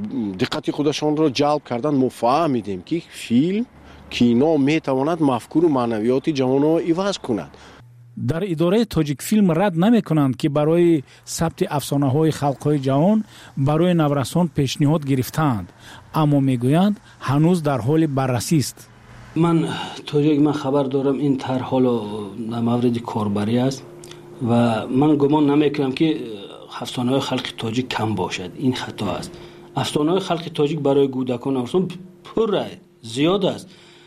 E: دقت خودشان را جلب کردند ما فهمیدیم که فیلم کینو می تواند مفکور و معنویات جوانان عوض کند.
B: дар идораи тоҷик филм рад намекунанд ки барои сабти афсонаҳои халқҳои ҷаҳон барои наврасон пешниҳод гирифтаанд, аммо мегӯянд ҳанӯз дар ҳоли баррасист.
F: ман тоҷик ман хабар дорам ин тарҳоло дар мавриди корбарӣ аст ва ман гумон намекунам ки афсонаҳои халқи тоҷик кам бошад. ин хато аст. афсонаҳои халқи тоҷик барои кӯдакон наврасон пурра зиёд аст.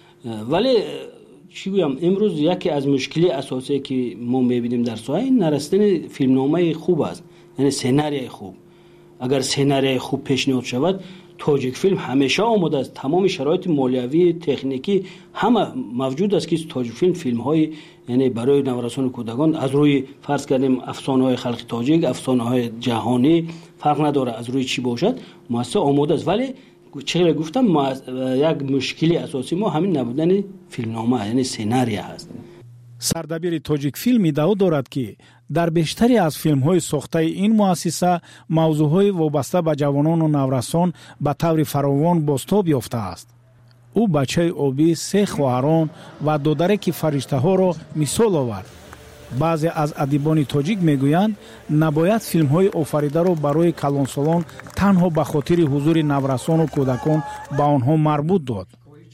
F: вале چی گویم امروز یکی از مشکلی اساسی که ما می‌بینیم در ساحه این نرسیدن فیلمنامه خوب است، یعنی سناریوی خوب. اگر سناریوی خوب پیشنهاد شود تاجیک فیلم همیشه آماده است. تمام شرایط مالیوی تکنیکی همه موجود است که تاجیک فیلم فیلم‌های یعنی برای نورسان کودکان از روی فرض کردیم افسانه‌های خلق تاجیک افسانه‌های جهانی فرق نداره از روی چی باشد مؤسسه آماده است. ولی چه گفتم یک مشکلی اساسی ما همین نبودن فیلمنامه یعنی سناریو هست.
B: سردبیر توجیک فیلم ادعا دارد که در بیشتری از فیلم‌های ساخته این مؤسسه موضوع‌های وابسته به جوانان و نورسان به طور فراوان بازتاب یافته است. او بچه آبی، 3 خواهران و دودرک فرشته‌ها را مثال آورد. بعضی از ادیبان تاجیک میگویند نباید فیلم‌های آفریده را برای کلانسالان تنها به خاطر حضور نورسان و کودکان به آنها مربوط داد.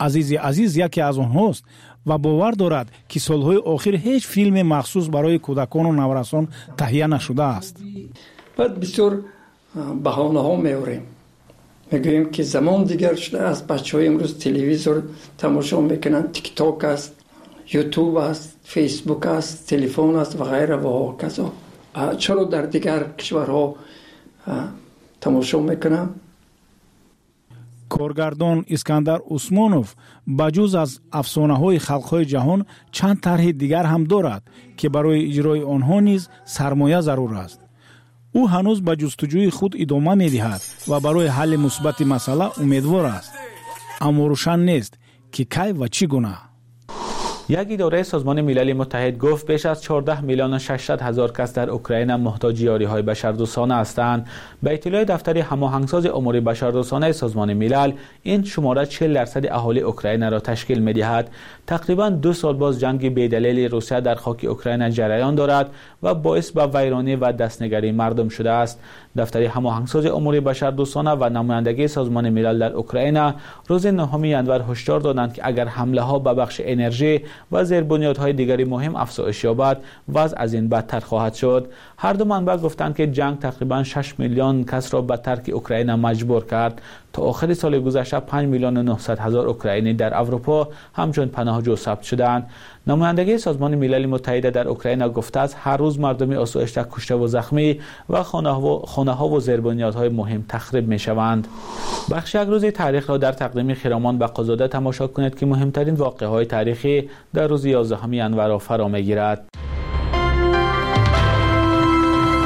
B: عزیز یکی از آنهاست و باور دارد که سالهای آخر هیچ فیلم مخصوص برای کودکان و نورسان تهیه نشده است.
W: بعد بسیار بهانه‌ها می‌آوریم. میگوییم که زمان دیگر شده است. بچه‌ها امروز تلویزیون تماشا میکنند، تیک تاک است، یوتیوب است، فیسبوک است، تلفن است و غیره و کذا. چرا در دیگر کشورها تماشا میکنند؟
B: کارگردان اسکندر عثمانوف بجز از افسانه‌های خلق‌های جهان چند طرح دیگر هم دارد که برای اجرای آنها نیز سرمایه ضرور است. او هنوز به جستجوی خود ادامه می‌دهد و برای حل مثبت مسئله امیدوار است. اما روشن نیست که کی و چگونه.
A: یک اداره سازمان ملل متحد گفت بیش از 14,600,000 کس در اوکراین محتاج یاری‌های بشردوستانه هستند. به اطلاع دفتر هماهنگساز امور بشردوستانه سازمان ملل این شماره 40% اهالی اوکراین را تشکیل می‌دهد. تقریباً 2 سال باز جنگ بی‌دلیل روسیه در خاک اوکراین جریان دارد و باعث به ویرانی و دستنگری مردم شده است. دفتر هماهنگساز امور بشردوستانه و نمایندگی سازمان ملل در اوکراین روز 9 ژانویه هشدار دادند که اگر حمله‌ها به بخش انرژی و زیربنیادهای دیگری مهم افزایش یابد وضع از این بدتر خواهد شد. هر دو منبع گفتند که جنگ تقریباً 6 میلیون کس را به ترک اوکراین مجبور کرد. تا آخر سال گذشته 5,900,000 اوکراینی در اروپا همچون پناهجو ثبت شدند. نمایندگی سازمان ملل متحد در اوکراین گفته است هر روز مردم آسایشته کشته و زخمی و خانه‌ها و زیربنیادهای مهم تخریب می‌شوند. بخش یک روز تاریخ را در تقدیم خرامان بقازاده تماشا کنید که مهمترین واقعه‌های تاریخی در روز 11 ژانویه را فرا می‌گیرد.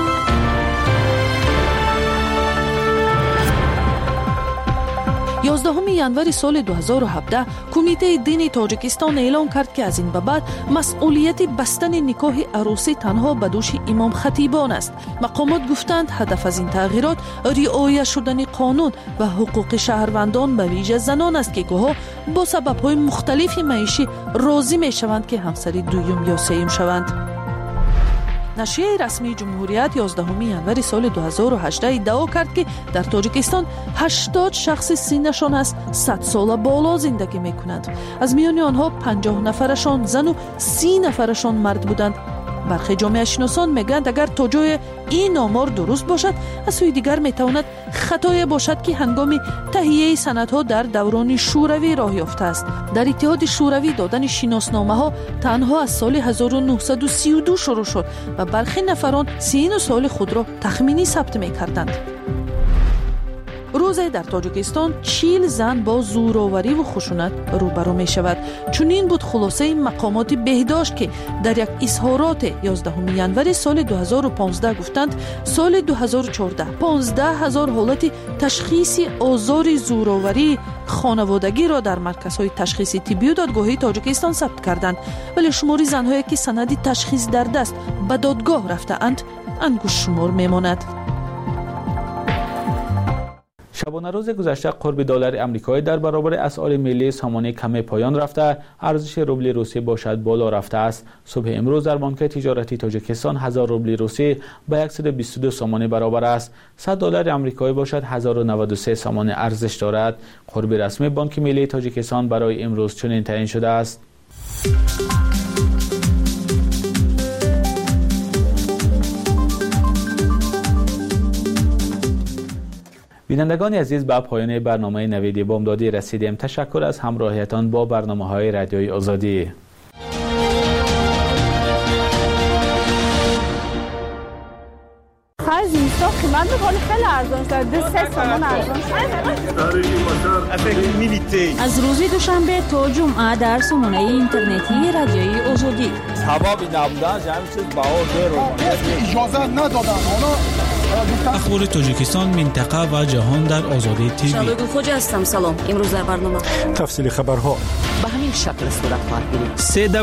T: 11 11 январи соли 2017 کمیته دین تاجیکستان اعلام کرد که از این به بعد مسئولیت بستن نکاح عروسی تنها به دوش امام خطیبان است. مقامات گفتند هدف از این تغییرات رعایت شدن قانون و حقوق شهروندان به ویژه زنان است که گاهی با سبب‌های مختلف معیشی راضی می‌شوند که همسر دوم یا سوم شوند. نشریه رسمی جمهوریت 11 ینوری سال 2018 ادعا کرد که در تاجیکستان 80 شخص سنشان از 100 سال بالا زندگی می‌کنند. از میان آنها 50 نفرشان زن و 30 نفرشان مرد بودند. برخی جامعه شناسان میگویند اگر تا جای این آمار درست باشد، از سوی دیگر میتواند خطایی باشد که هنگام تهیه سندها در دوران شوروی راه یافته است. در اتحاد شوروی دادن شناسنامه ها تنها از سال 1932 شروع شد و برخی نفران سن و سال خود را تخمینی ثبت میکردند. روزه در تاجیکستان 40 زن با زورآوری و خشونت روبرو می شود. چنین بود خلاصه مقامات بهداشت که در یک اظهارات 11 ینوری سال 2015 گفتند سال 2014 15,000 حالت تشخیص آزار زورآوری خانوادگی را در مرکزهای تشخیصی طبی و دادگاهی تاجیکستان ثبت کردند، ولی شماری زنهایی که سند تشخیص در دست به دادگاه رفته‌اند انگشت شمار میماند.
A: شبانه روز گذشته قرب دلار آمریکایی در برابر اسعار ملی سامانه کم پایان رفته، ارزش روبل روسی باشد بالا رفته است. صبح امروز در بانک تجارتی تاجیکستان 1000 روبل روسی به 122 سامانه برابر است. 100 دلار آمریکایی باشد 1093 سامانه ارزش دارد. قرب رسمی بانک ملی تاجیکستان برای امروز چنین تعیین شده است. بینندگان عزیز، به پایان برنامه نوید بامدادی رسیدیم. تشکر از همراهیتان با برنامه‌های رادیوی آزادی.
G: از اینستا قیمت بخوری خیلی ارزان شد. 2-3 تومان ارزان شد.
H: از روز دوشنبه تا جمعه در سامانه اینترنتی رادیوی آزادی.
I: سبب نبودن همین چیز بها زیرو.
J: اجازه ندادن.
X: اخبار تاجیکستان، منطقه و جهان در آزادی تیوی.
Y: شبگو خوجا هستم. سلام. امروز در برنامه
J: تفصیل خبرها
Y: به همین شکل صورت خواهد گرفت.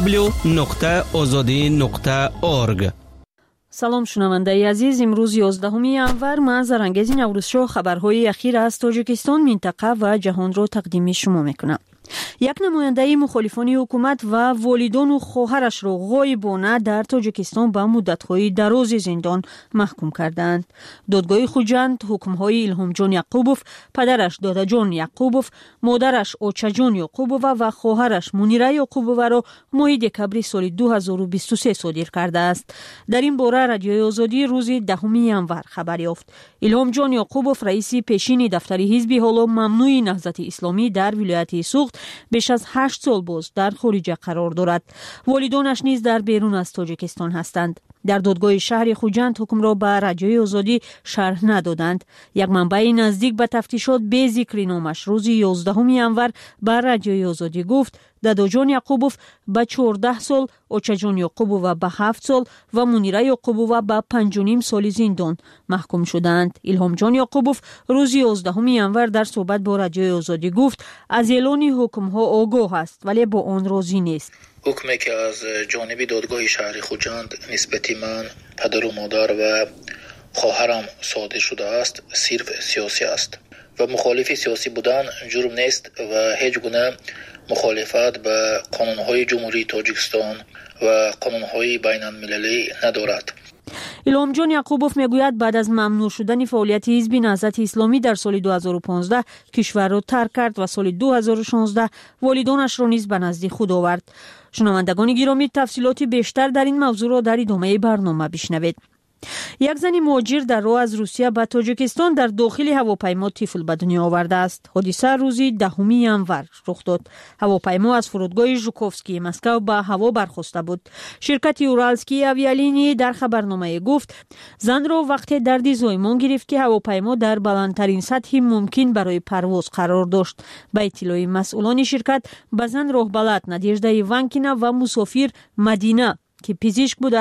S: www.azadi.org.
H: سلام شنونده عزیز، امروز 11 ینور ما زرانگیز نوروزشو خبرهای اخیر از تاجیکستان، منطقه و جهان را تقدیم شما میکنم. یک نماینده مخالفان حکومت و والدان و خواهرش را غایبانه در تاجیکستان به مدت‌های دراز زندان محکوم کردند. دادگاه خوجند حکم‌های الهام جان یعقوبوف، پدرش دادا جان یعقوبوف، مادرش اوچا جان یعقوبوف و خواهرش منیره یعقوبوف را ماه دکبر سال 2023 صادر کرده است. در این باره رادیوی آزادی روز 10 ینور خبر یافت. الهام جان یعقوبوف رئیس پیشین دفتر حزب حالا ممنوع نهضت اسلامی در ولایت سوخت بیش از 8 سال باز در خارج قرار دارد. والدانش نیز در بیرون از تاجیکستان هستند. در دادگاه شهر خوجند حکم را به رادیوی آزادی شرح ندادند. یک منبع نزدیک به تفتیشات به ذکر نامش روز 11 ینور به رادیوی آزادی گفت دادا جان یعقوبوف به 14 سال، اوچا جان یعقوبوف به 7 سال و منیره یعقوبوف به 5.5 سال زندان محکوم شدند. الهام جان یعقوبوف روز 11 ینور در صحبت با رادیوی آزادی گفت از اعلان حکم‌ها آگاه است ولی با آن راضی نیست.
K: حکمی که از جانب دادگاه شهر خوجند نسبت من، پدر و مادر و خواهرم صادر شده است صرف سیاسی است و مخالف سیاسی بودن جرم نیست و هیچ گونه مخالفت به قانون‌های جمهوری تاجیکستان و قانون‌های بین‌المللی ندارد.
H: الهام جان یعقوبوف میگوید بعد از ممنوع شدن فعالیت حزب نهضت اسلامی در سال 2015 کشور را ترک کرد و سال 2016 والدانش را نیز به نزد خود آورد. شنوندگان گرامی، تفصیلات بیشتر در این موضوع را در ادامه برنامه بشنوید. یک زن مهاجر در راه از روسیه به تاجیکستان در داخل هواپیما طفل به دنیا آورده است. حادثه روز 10 ینور رخ داد. هواپیما از فرودگاه ژوکوفسکی مسکو به هوا برخاسته بود. شرکت اورالسکی آویالینی در خبرنامه گفت زن را وقتی دردی زایمان گرفت که هواپیما در بلندترین سطح ممکن برای پرواز قرار داشت. به اطلاع مسئولان شرکت، به زن راه بلد نادیژدا ایوانکینا و مسافر مدینه که پزشک بوده است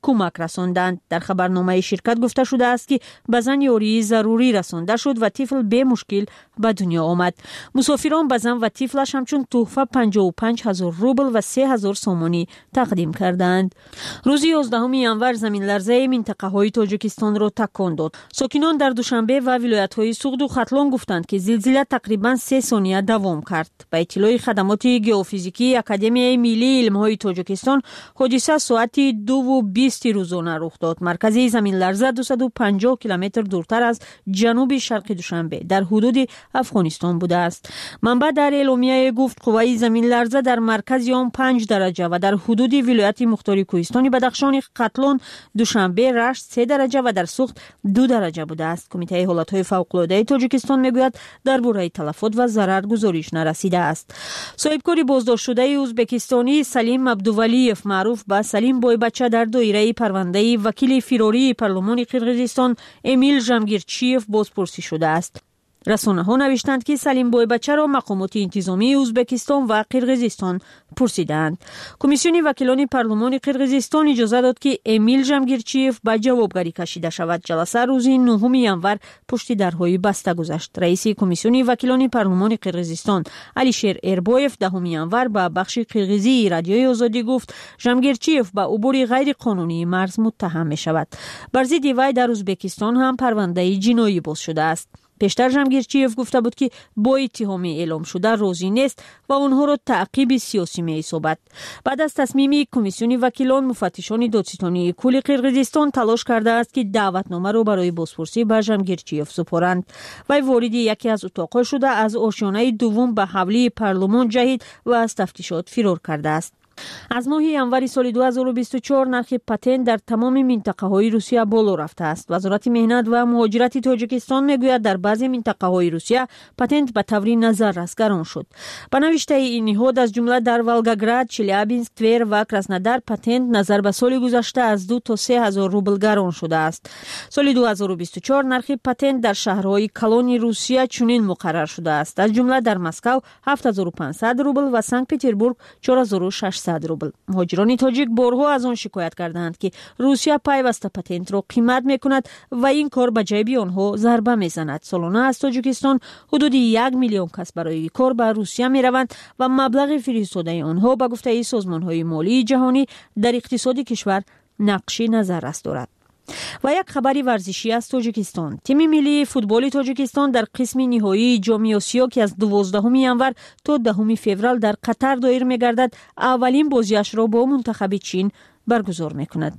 H: کمک رساندند. در خبرنامه شرکت گفته شده است که به زن یاری ضروری رسانده شد و طفل به مشکل به دنیا آمد. مسافران به زن و طفلش همچون تحفه 55,000 روبل و 3,000 سومانی تقدیم کردند. روز 11 ینور زمین لرزه منطقه های تاجیکستان را تکان داد. ساکنان در دوشنبه و ولایت های سوغد و ختلان گفتند که زلزله تقریبا 3 ثانیه دوام کرد. به اطلاع خدمات گئوفیزیکی اکادمی ملی علم های تاجیکستان، حادثه ساعت 2:20 روزانه رخ داد. مرکز زمین لرزه 250 کیلومتر دورتر از جنوب شرق دوشنبه در حدود افغانستان بوده است. منبع در اعلامیه گفت قوه زمین لرزه در مرکز آن 5 درجه و در حدود ولایت مختار کوهستانی بدخشان، ختلان، دوشنبه، رشت 3 درجه و در سوخت 2 درجه بوده است. کمیته حالتهای فوق‌العاده تاجیکستان میگوید درباره تلفات و ضرر گزارش نرسیده است. صاحبکار بازداشت شده ازبکستانی سلیم عبدولیف معروف به سلیم بویبچه در دایره پرونده وکیل فراری پارلمان قرقیزستان امیل ژمگیرچیف بازپرسی شده است. رسانه ها نوشتند که سلیم بویبچه را مقامات انتظامی ازبکستان و قرقیزستان پرسیدند. کمیسیون وکیلان پارلمان قرقیزستان اجازه داد که امیل ژمگیرچیف به جوابگری کشیده شود. جلسه روز 9 ینور پشت درهای بسته گذشت. رئیس کمیسیون وکیلان پارلمان قرقیزستان علیشیر ایربویف 10 ینور به بخش قرقیزی رادیوی آزادی گفت ژمگیرچیف به عبور غیر قانونی مرز متهم می شود. بر ضد وی در ازبکستان هم پرونده جنایی باز شده است. پیشتر ژمگیرچیف گفته بود که با اتهام اعلام شده راضی نیست و آنها را تعقیب سیاسی می‌حسابد. بعد از تصمیم کمیسیون وکیلان، مفتشان دادستانی کل قرقیزستان تلاش کرده است که دعوتنامه را برای بازپرسی به ژمگیرچیف سپارند. وی وارد یکی از اتاق‌ها شده از آشیانه دوم به حولی پارلمان جهید و از تفتیشات فرار کرده است. از ماه ینور سال 2024 نرخ پتنت در تمام منطقه های روسیه بالا رفته است. وزارت مهنت و مهاجرت تاجیکستان میگوید در بعضی منطقه های روسیه پتنت به طور نظررس گران شد. به نوشته این نهاد از جمله در ولگاگراد، چلیابینسک، تور و کراسنودار پتنت نظر به سال گذشته از 2 تا 3,000 روبل گران شده است. سال 2024 نرخ پتنت در شهرهای کلان روسیه چنین مقرر شده است. از جمله در مسکو 7,500 روبل و سنت پترزبورگ 4,600 روبل. مهاجران تاجیک بارها از آن شکایت کردند که روسیه پیوسته پتنت را قیمت میکند و این کار به جیب آنها ضربه میزند. سالانه از تاجیکستان حدود 1 میلیون کس برای کار به روسیه میروند و مبلغ فرستاده آنها به گفته سازمان‌های مالی جهانی در اقتصاد کشور نقش نظررس دارد. و یک خبری ورزشی از تاجیکستان. تیم ملی فوتبال تاجیکستان در قسم نهایی جام آسیا که از 12 ینور تا 10 فوریه در قطر دایر می‌گردد، اولین بازیش را با منتخب چین برگزار می‌کند.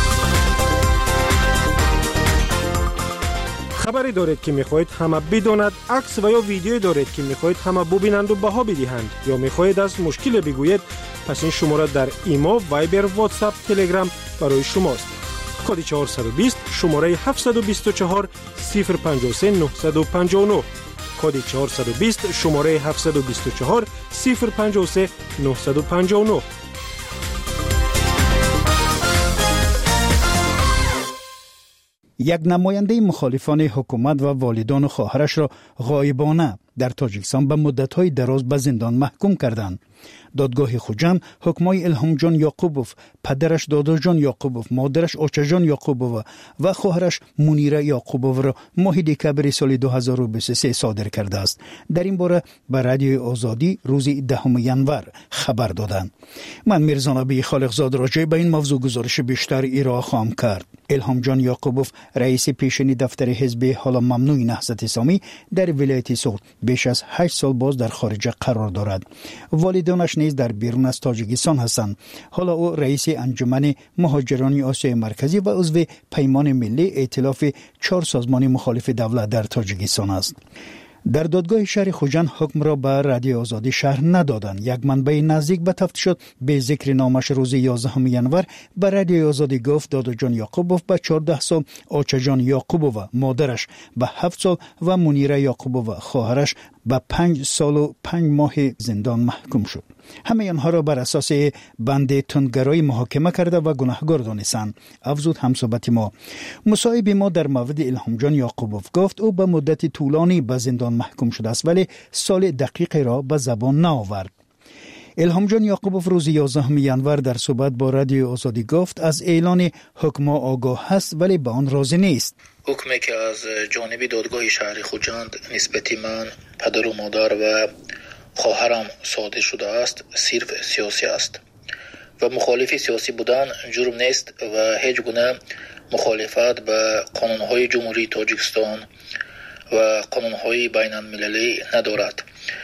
L: خبری دارید که می‌خواهید همه بداند، عکس و یا ویدیویی دارید که می‌خواهید همه ببینند و بها بدهند یا می‌خواهید از مشکل بگویید، پس این شماره در ایما، وایبر، واتساپ، تلگرام برای شماست. کد 420 شماره 724 053 959 کد 420 شماره 724 053 959.
B: یک نماینده مخالفان حکومت و والدان و خواهرش را غایبانه در تاجیکستان به مدت‌های دراز به زندان محکوم کردند. دادگاه خوجند حکمای الهام جان یعقوبوف، پدرش دادا جان یعقوبوف، مادرش آچا جان یعقوبوف و خواهرش منیره یعقوبوف را ماه دکبر سال 2023 صادر کرده است. در این باره به رادیوی آزادی روز 10 ینور خبر دادند. من میرزا نبی خالقزاد راجع به این موضوع گزارش بیشتر ارائه خواهم کرد. الهام جان یعقوبوف رئیس پیشین دفتر حزب حالا ممنوع نهضت اسلامی در ولایت سوغد بیش از 8 سال باز در خارج قرار دارد. والدانش نیز در بیرون از تاجیکستان هستند. حالا او رئیس انجمن مهاجران آسیای مرکزی و عضو پیمان ملی ائتلاف 4 سازمان مخالف دولت در تاجیکستان است. در دادگاه شهر خوجند حکم را به رادیو آزادی شهر ندادند. یک منبع نزدیک به تفتیشات به ذکر نامش روز 11 ینور به رادیو آزادی گفت دادا جان یعقوبوف به 14 سال، آچا جان یعقوبوف مادرش به 7 سال و منیره یعقوبوف خواهرش به 5 سال و 5 ماه زندان محکوم شد. همه آنها را بر اساس بند تندگرایی محاکمه کرده و گناهکار دانستند. افزود همصحبت ما. مصاحب ما در مورد الهام جان یعقوبوف گفت او به مدت طولانی به زندان محکوم شده است ولی سال دقیق را به زبان نآورد.
D: الهام جان یعقوبوف روز 11 ینور در صحبت با رادیو آزادی گفت از اعلان حکم آگاه هست ولی به آن راضی نیست.
K: حکمی که از جانب دادگاه شهر خوجند نسبت من، پدر و مادر و خواهرم صادر شده است صرف سیاسی است و مخالف سیاسی بودن جرم نیست و هیچ گونه مخالفت به قانونهای جمهوری تاجیکستان و قانونهای بین المللی ندارد.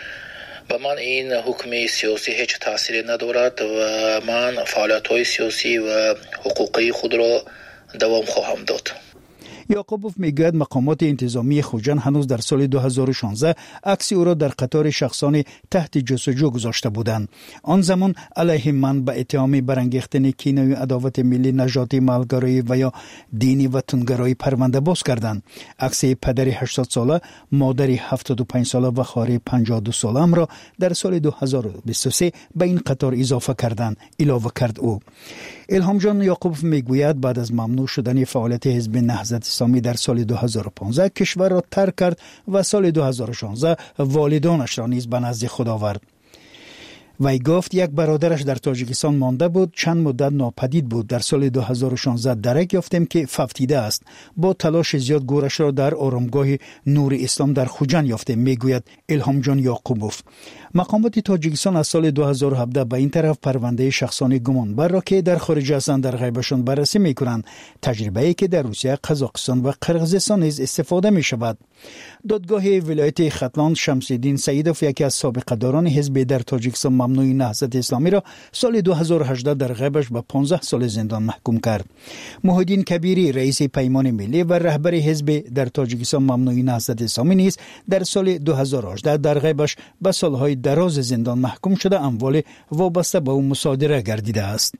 K: و من این حکم سیاسی هیچ تأثیری ندارد و من فعالیت‌های سیاسی و حقوقی خود را دوام خواهم داد.
D: یعقوبوف میگوید مقامات انتظامی خوجند هنوز در سال 2016 عکس او را در قطار شخصان تحت جستجو گذاشته بودند. آن زمان علیه من به اتهام برانگیختن کینه و عداوت ملی، نژادی، ملگرایی و یا دینی و تندگرایی پرونده باز کردند. عکس پدر 80 ساله، مادر 75 ساله و خواهر 52 ساله را در سال 2023 به این قطار اضافه کردند. علاوه کرد او. الهام جان یعقوبوف میگوید بعد از ممنوع شدن فعالیت حزب نهضت اسلامی در سال 2015 کشور را ترک کرد و سال 2016 والدانش را نیز به نزد خود آورد. وی گفت یک برادرش در تاجیکستان مانده بود، چند مدت ناپدید بود. در سال 2016 درک یافتیم که فوتیده است. با تلاش زیاد گورش را در آرامگاه نور اسلام در خوجند یافتیم، میگوید الهام جان یعقوبوف. مقامات تاجیکستان از سال 2017 به این طرف پرونده شخصان گمانبر را که در خارج هستند در غیبشان بررسی میکنند. تجربه‌ای که در روسیه، قزاقستان و قرقیزستان نیز استفاده می شود. دادگاه ولایت ختلان شمس‌الدین سعیدوف، یکی از سابقه‌داران حزب در تاجیکستان ممنوع نهضت اسلامی را سال 2018 در غیبش به 15 سال زندان محکوم کرد. محی الدین کبیری، رئیس پیمان ملی و رهبر حزب در تاجیکستان ممنوع نهضت اسلامی نیز در سال 2018 در غیبش به سالهای دراز زندان محکوم شده اموال وابسته به او مصادره گردیده است.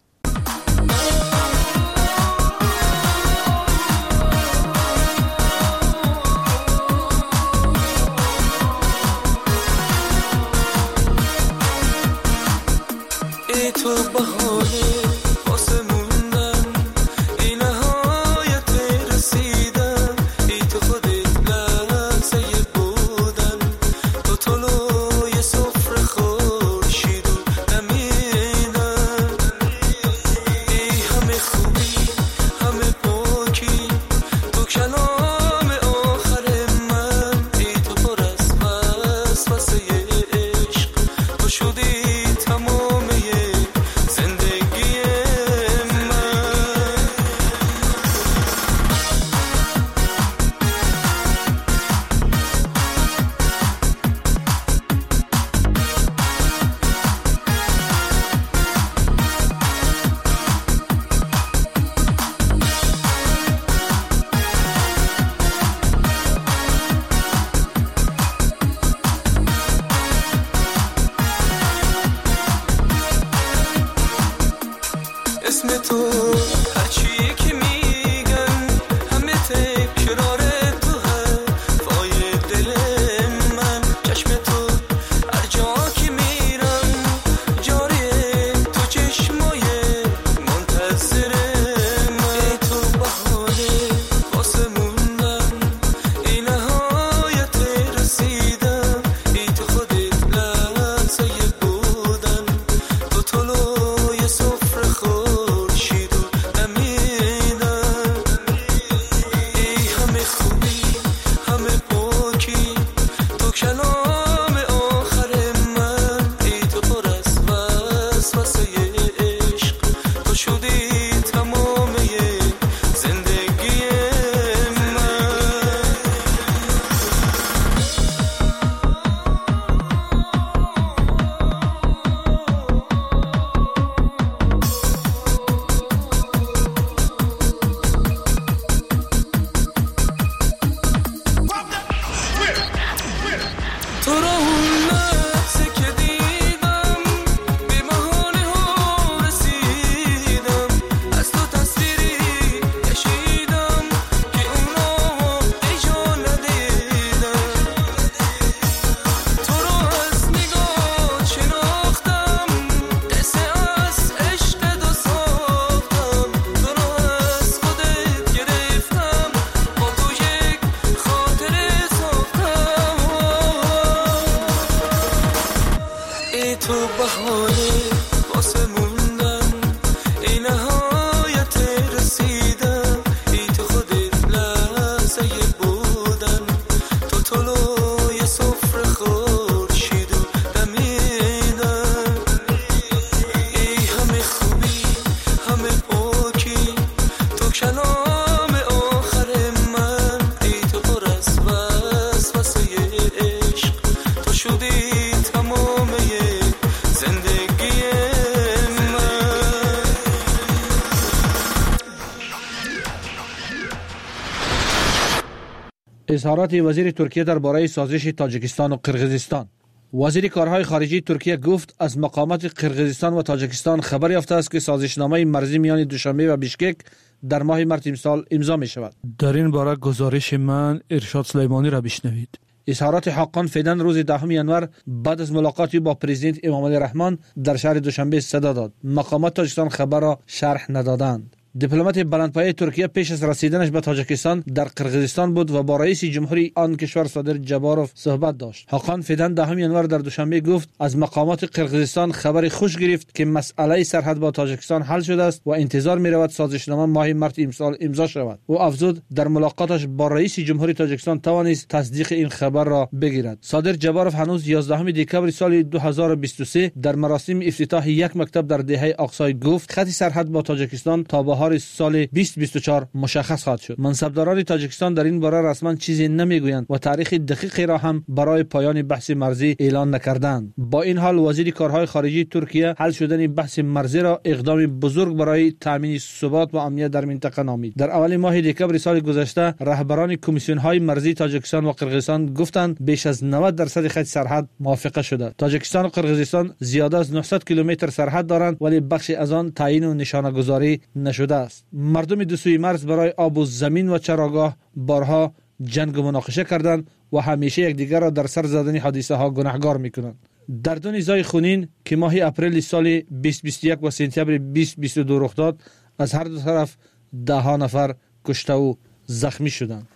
M: اظهارات وزیر ترکیه درباره سازش تاجیکستان و قرقیزستان. وزیر کارهای خارجه ترکیه گفت از مقامات قرقیزستان و تاجیکستان خبر یافته است که سازشنامه مرزی میان دوشنبه و بیشکک در ماه مارس امسال امضا می شود. در این باره گزارش من ارشاد سلیمانی را بشنوید. اظهارات حاقان فیدن روز 10 ینور بعد از ملاقاتی با پرزیدنت امامعلی رحمان در شهر دوشنبه صدا داد. مقامات تاجیکستان خبر را شرح ندادند. دیپلمات بلندپایه ترکیه پیش از رسیدنش به تاجیکستان در قرقیزستان بود و با رئیس جمهوری آن کشور صادر جباروف صحبت داشت. حاقان فیدن 10 ینور در دوشنبه گفت از مقامات قرقیزستان خبر خوش گرفت که مسئله سرحد با تاجیکستان حل شده است و انتظار می رود سازشنامه ماه مارس امسال امضا شود. او افزود در ملاقاتش با رئیس جمهوری تاجیکستان توانست تصدیق این خبر را بگیرد. صادر جباروف هنوز 11 دکبر سال 2023 در مراسم افتتاح یک مکتب در دهه اقصای گفت خط سرحد با تاجیکستان تا بهار سال 2024 مشخص خواهد شد. منصبداران تاجیکستان در این باره رسما چیزی نمیگویند و تاریخ دقیقی را هم برای پایان بحث مرزی اعلان نکردند. با این حال وزیر کارهای خارجه ترکیه حل شدن بحث مرزی را اقدام بزرگ برای تامین ثبات و امنیت در منطقه نامید. در اول ماه دکبر سال گذشته رهبران کمیسیون های مرزی تاجیکستان و قرقیزستان گفتند بیش از 90% خط سرحد موافقه شده. تاجیکستان و قرقیزستان زیاده از 900 کیلومتر سرحد دارند ولی بخشی از آن تعیین و نشانه گذاری نشده است. مردم دو سوی مرز برای آب و زمین و چراگاه بارها جنگ و مناقشه کردند و همیشه یکدیگر را در سر زدن حادثه ها گناهکار میکنند. در دو نزاع خونین که ماه اپریل سال 2021 و سپتامبر 2022 رخ داد از هر دو طرف 10 نفر کشته و زخمی شدند.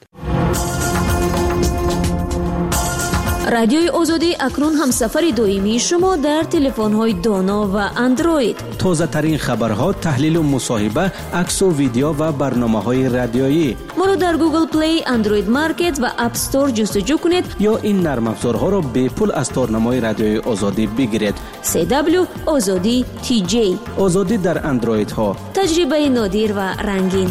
O: رادیوی آزادی اکنون هم سفر دائمی شما در تلفن‌های دانا و اندروید.
P: تازه ترین خبرها، تحلیل و مصاحبه، عکس و ویدیو و برنامه‌های رادیویی.
O: ما را در گوگل پلی، اندروید مارکت و اپ استور جستجو کنید
P: یا این نرم افزارها را به پول از تارنمای رادیوی آزادی بگیرید.
O: CW آزادی TJ.
P: آزادی در اندروید ها.
O: تجربه نادر و رنگین.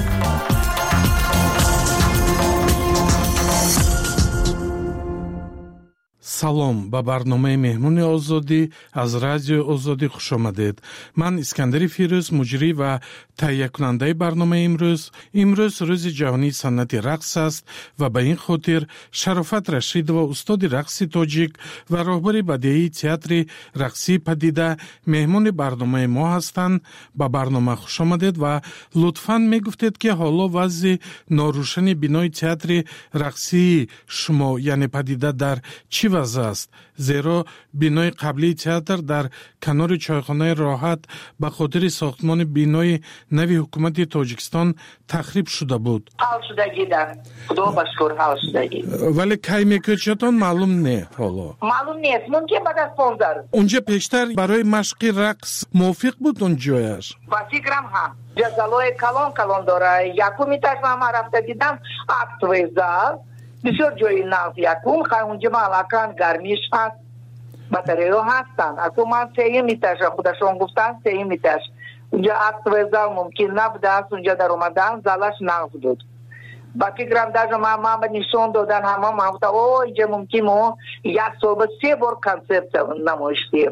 N: салом ба барномаи меҳмони озодӣ аз радиои озодӣ хушомадед. ман искандари фирӯз, муҷрӣ ва таҳиякунандаи барномаи имрӯз рӯзи ҷаҳонии санъати рақс аст ва ба ин хотир Шарофат Рашидова, устоди рақси тоҷик ва роҳбари бадеии театри рақсии падида меҳмони барномаи мо ҳастанд. ба барнома хушомадед ва лутфан мегуфтед ки ҳоло вазъи норӯшани бинои театри рақсии шумо яъне падида дар чӣ вазъ аст? зеро бинои қаблии театр дар канори чойхонаи роҳат ба хотири сохтмони бинои нави ҳукумати Тоҷикистон тахриб шуда буд.
Q: ҳал шудагида, худо ба шукр ҳал шудаги.
N: Вале кай мекӯчатон маълум не ҳоло.
Q: Маълум нест, мумкин баъд аз 15.
N: Унҷа пештар барои машқи рақс мувофиқ буд он ҷояш?
Q: Ба фикрам ҳам. Ҷазалои калон дора. Якум этажа ман рафта дидам, актовый зал. بسیار جای ناز یکم اونجا مالکان گرمیش هست باتریو هستن اصلا من سیم ایتاش خودشون گفتن سیم ایتاش اونجا اکتوی زال ممکن نبوده است اونجا در اومدن زالش ناز بود با فکرم داشتم ما به نشون دادن همه ما گفتم اینجا ممکن ما یک صبح 3 بار کنسرت نمایشیم.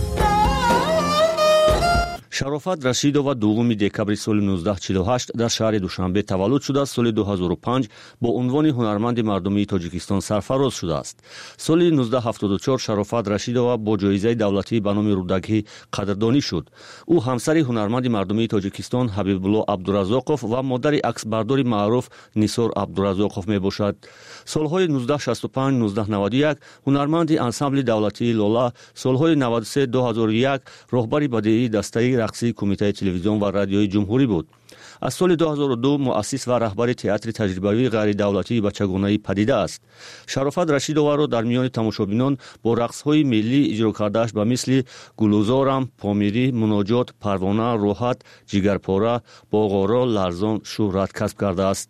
R: Шарофат Рашидова 2 декабри соли 1948 дар шаҳри Душанбе таваллуд шуда, соли 2005 бо унвони ҳунарманди мардумии Тоҷикистон сарфароз шудааст. Соли 1974 Шарофат Рашидова бо ҷоизаи давлатӣ ба номи Рудагӣ қадрдонӣ шуд. Ӯ ҳамсари ҳунарманди мардумии Тоҷикистон Ҳабибулло Абдуразоқов ва модари аксбардори маъруф Нисор Абдуразоқов мебошад. солҳои 1965-1991 ҳунарманди ансамбли давлатии Лола, солҳои 93-2001 роҳбари бадеии дастаи рақсии кумитаи телевизион ва радиои ҷумҳурӣ буд. аз соли 2002 муассис ва раҳбари театри таҷрибавии ғайридавлатии бачагонаи падида аст. Шарофат Рашидоваро дар миёни тамошобинон бо рақсҳои миллӣ иҷро кардааш ба мисли Гулузорам, Помирӣ, Муноҷот, Парвона, Роҳат, Ҷигарпора, Боғоро, Ларзон шӯҳрат касб кардааст.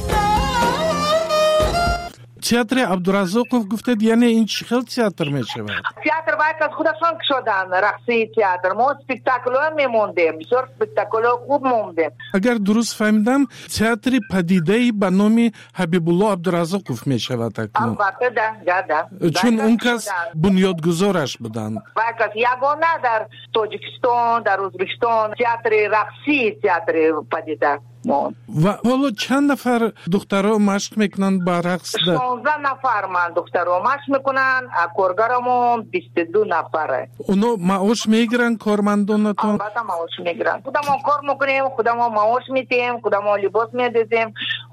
N: театри Абдуразоқов гуфтед, яъне ин чӣ хел театр мешавад?
Q: театр باید از خودشون شدن رقصی театр. ما спектакл‌ها می‌موندیم. بسیار спектакл‌ها خوب موندیم.
N: اگر درست فهمیدم театри падидаи ба номи Ҳабибулло Абдуразоқов мешавад акнун.
Q: البته да.
N: чун он кас бунёдгузораш буданд.
Q: باید ягона дар Тоҷикистон, дар Ӯзбекистон театри рақсӣ, театри падида
N: و حالا چند نفر دخترها مشق میکنن با رقص؟
Q: 16 نفر من دخترها مشق میکنن، کارگرامو 22 نفره.
N: اونا معاش میگیرن کارمندانتون؟
Q: البته معاش میگیرن. خودمون کار میکنیم، خودمون معاش میتیم، خودمون لباس میدیم،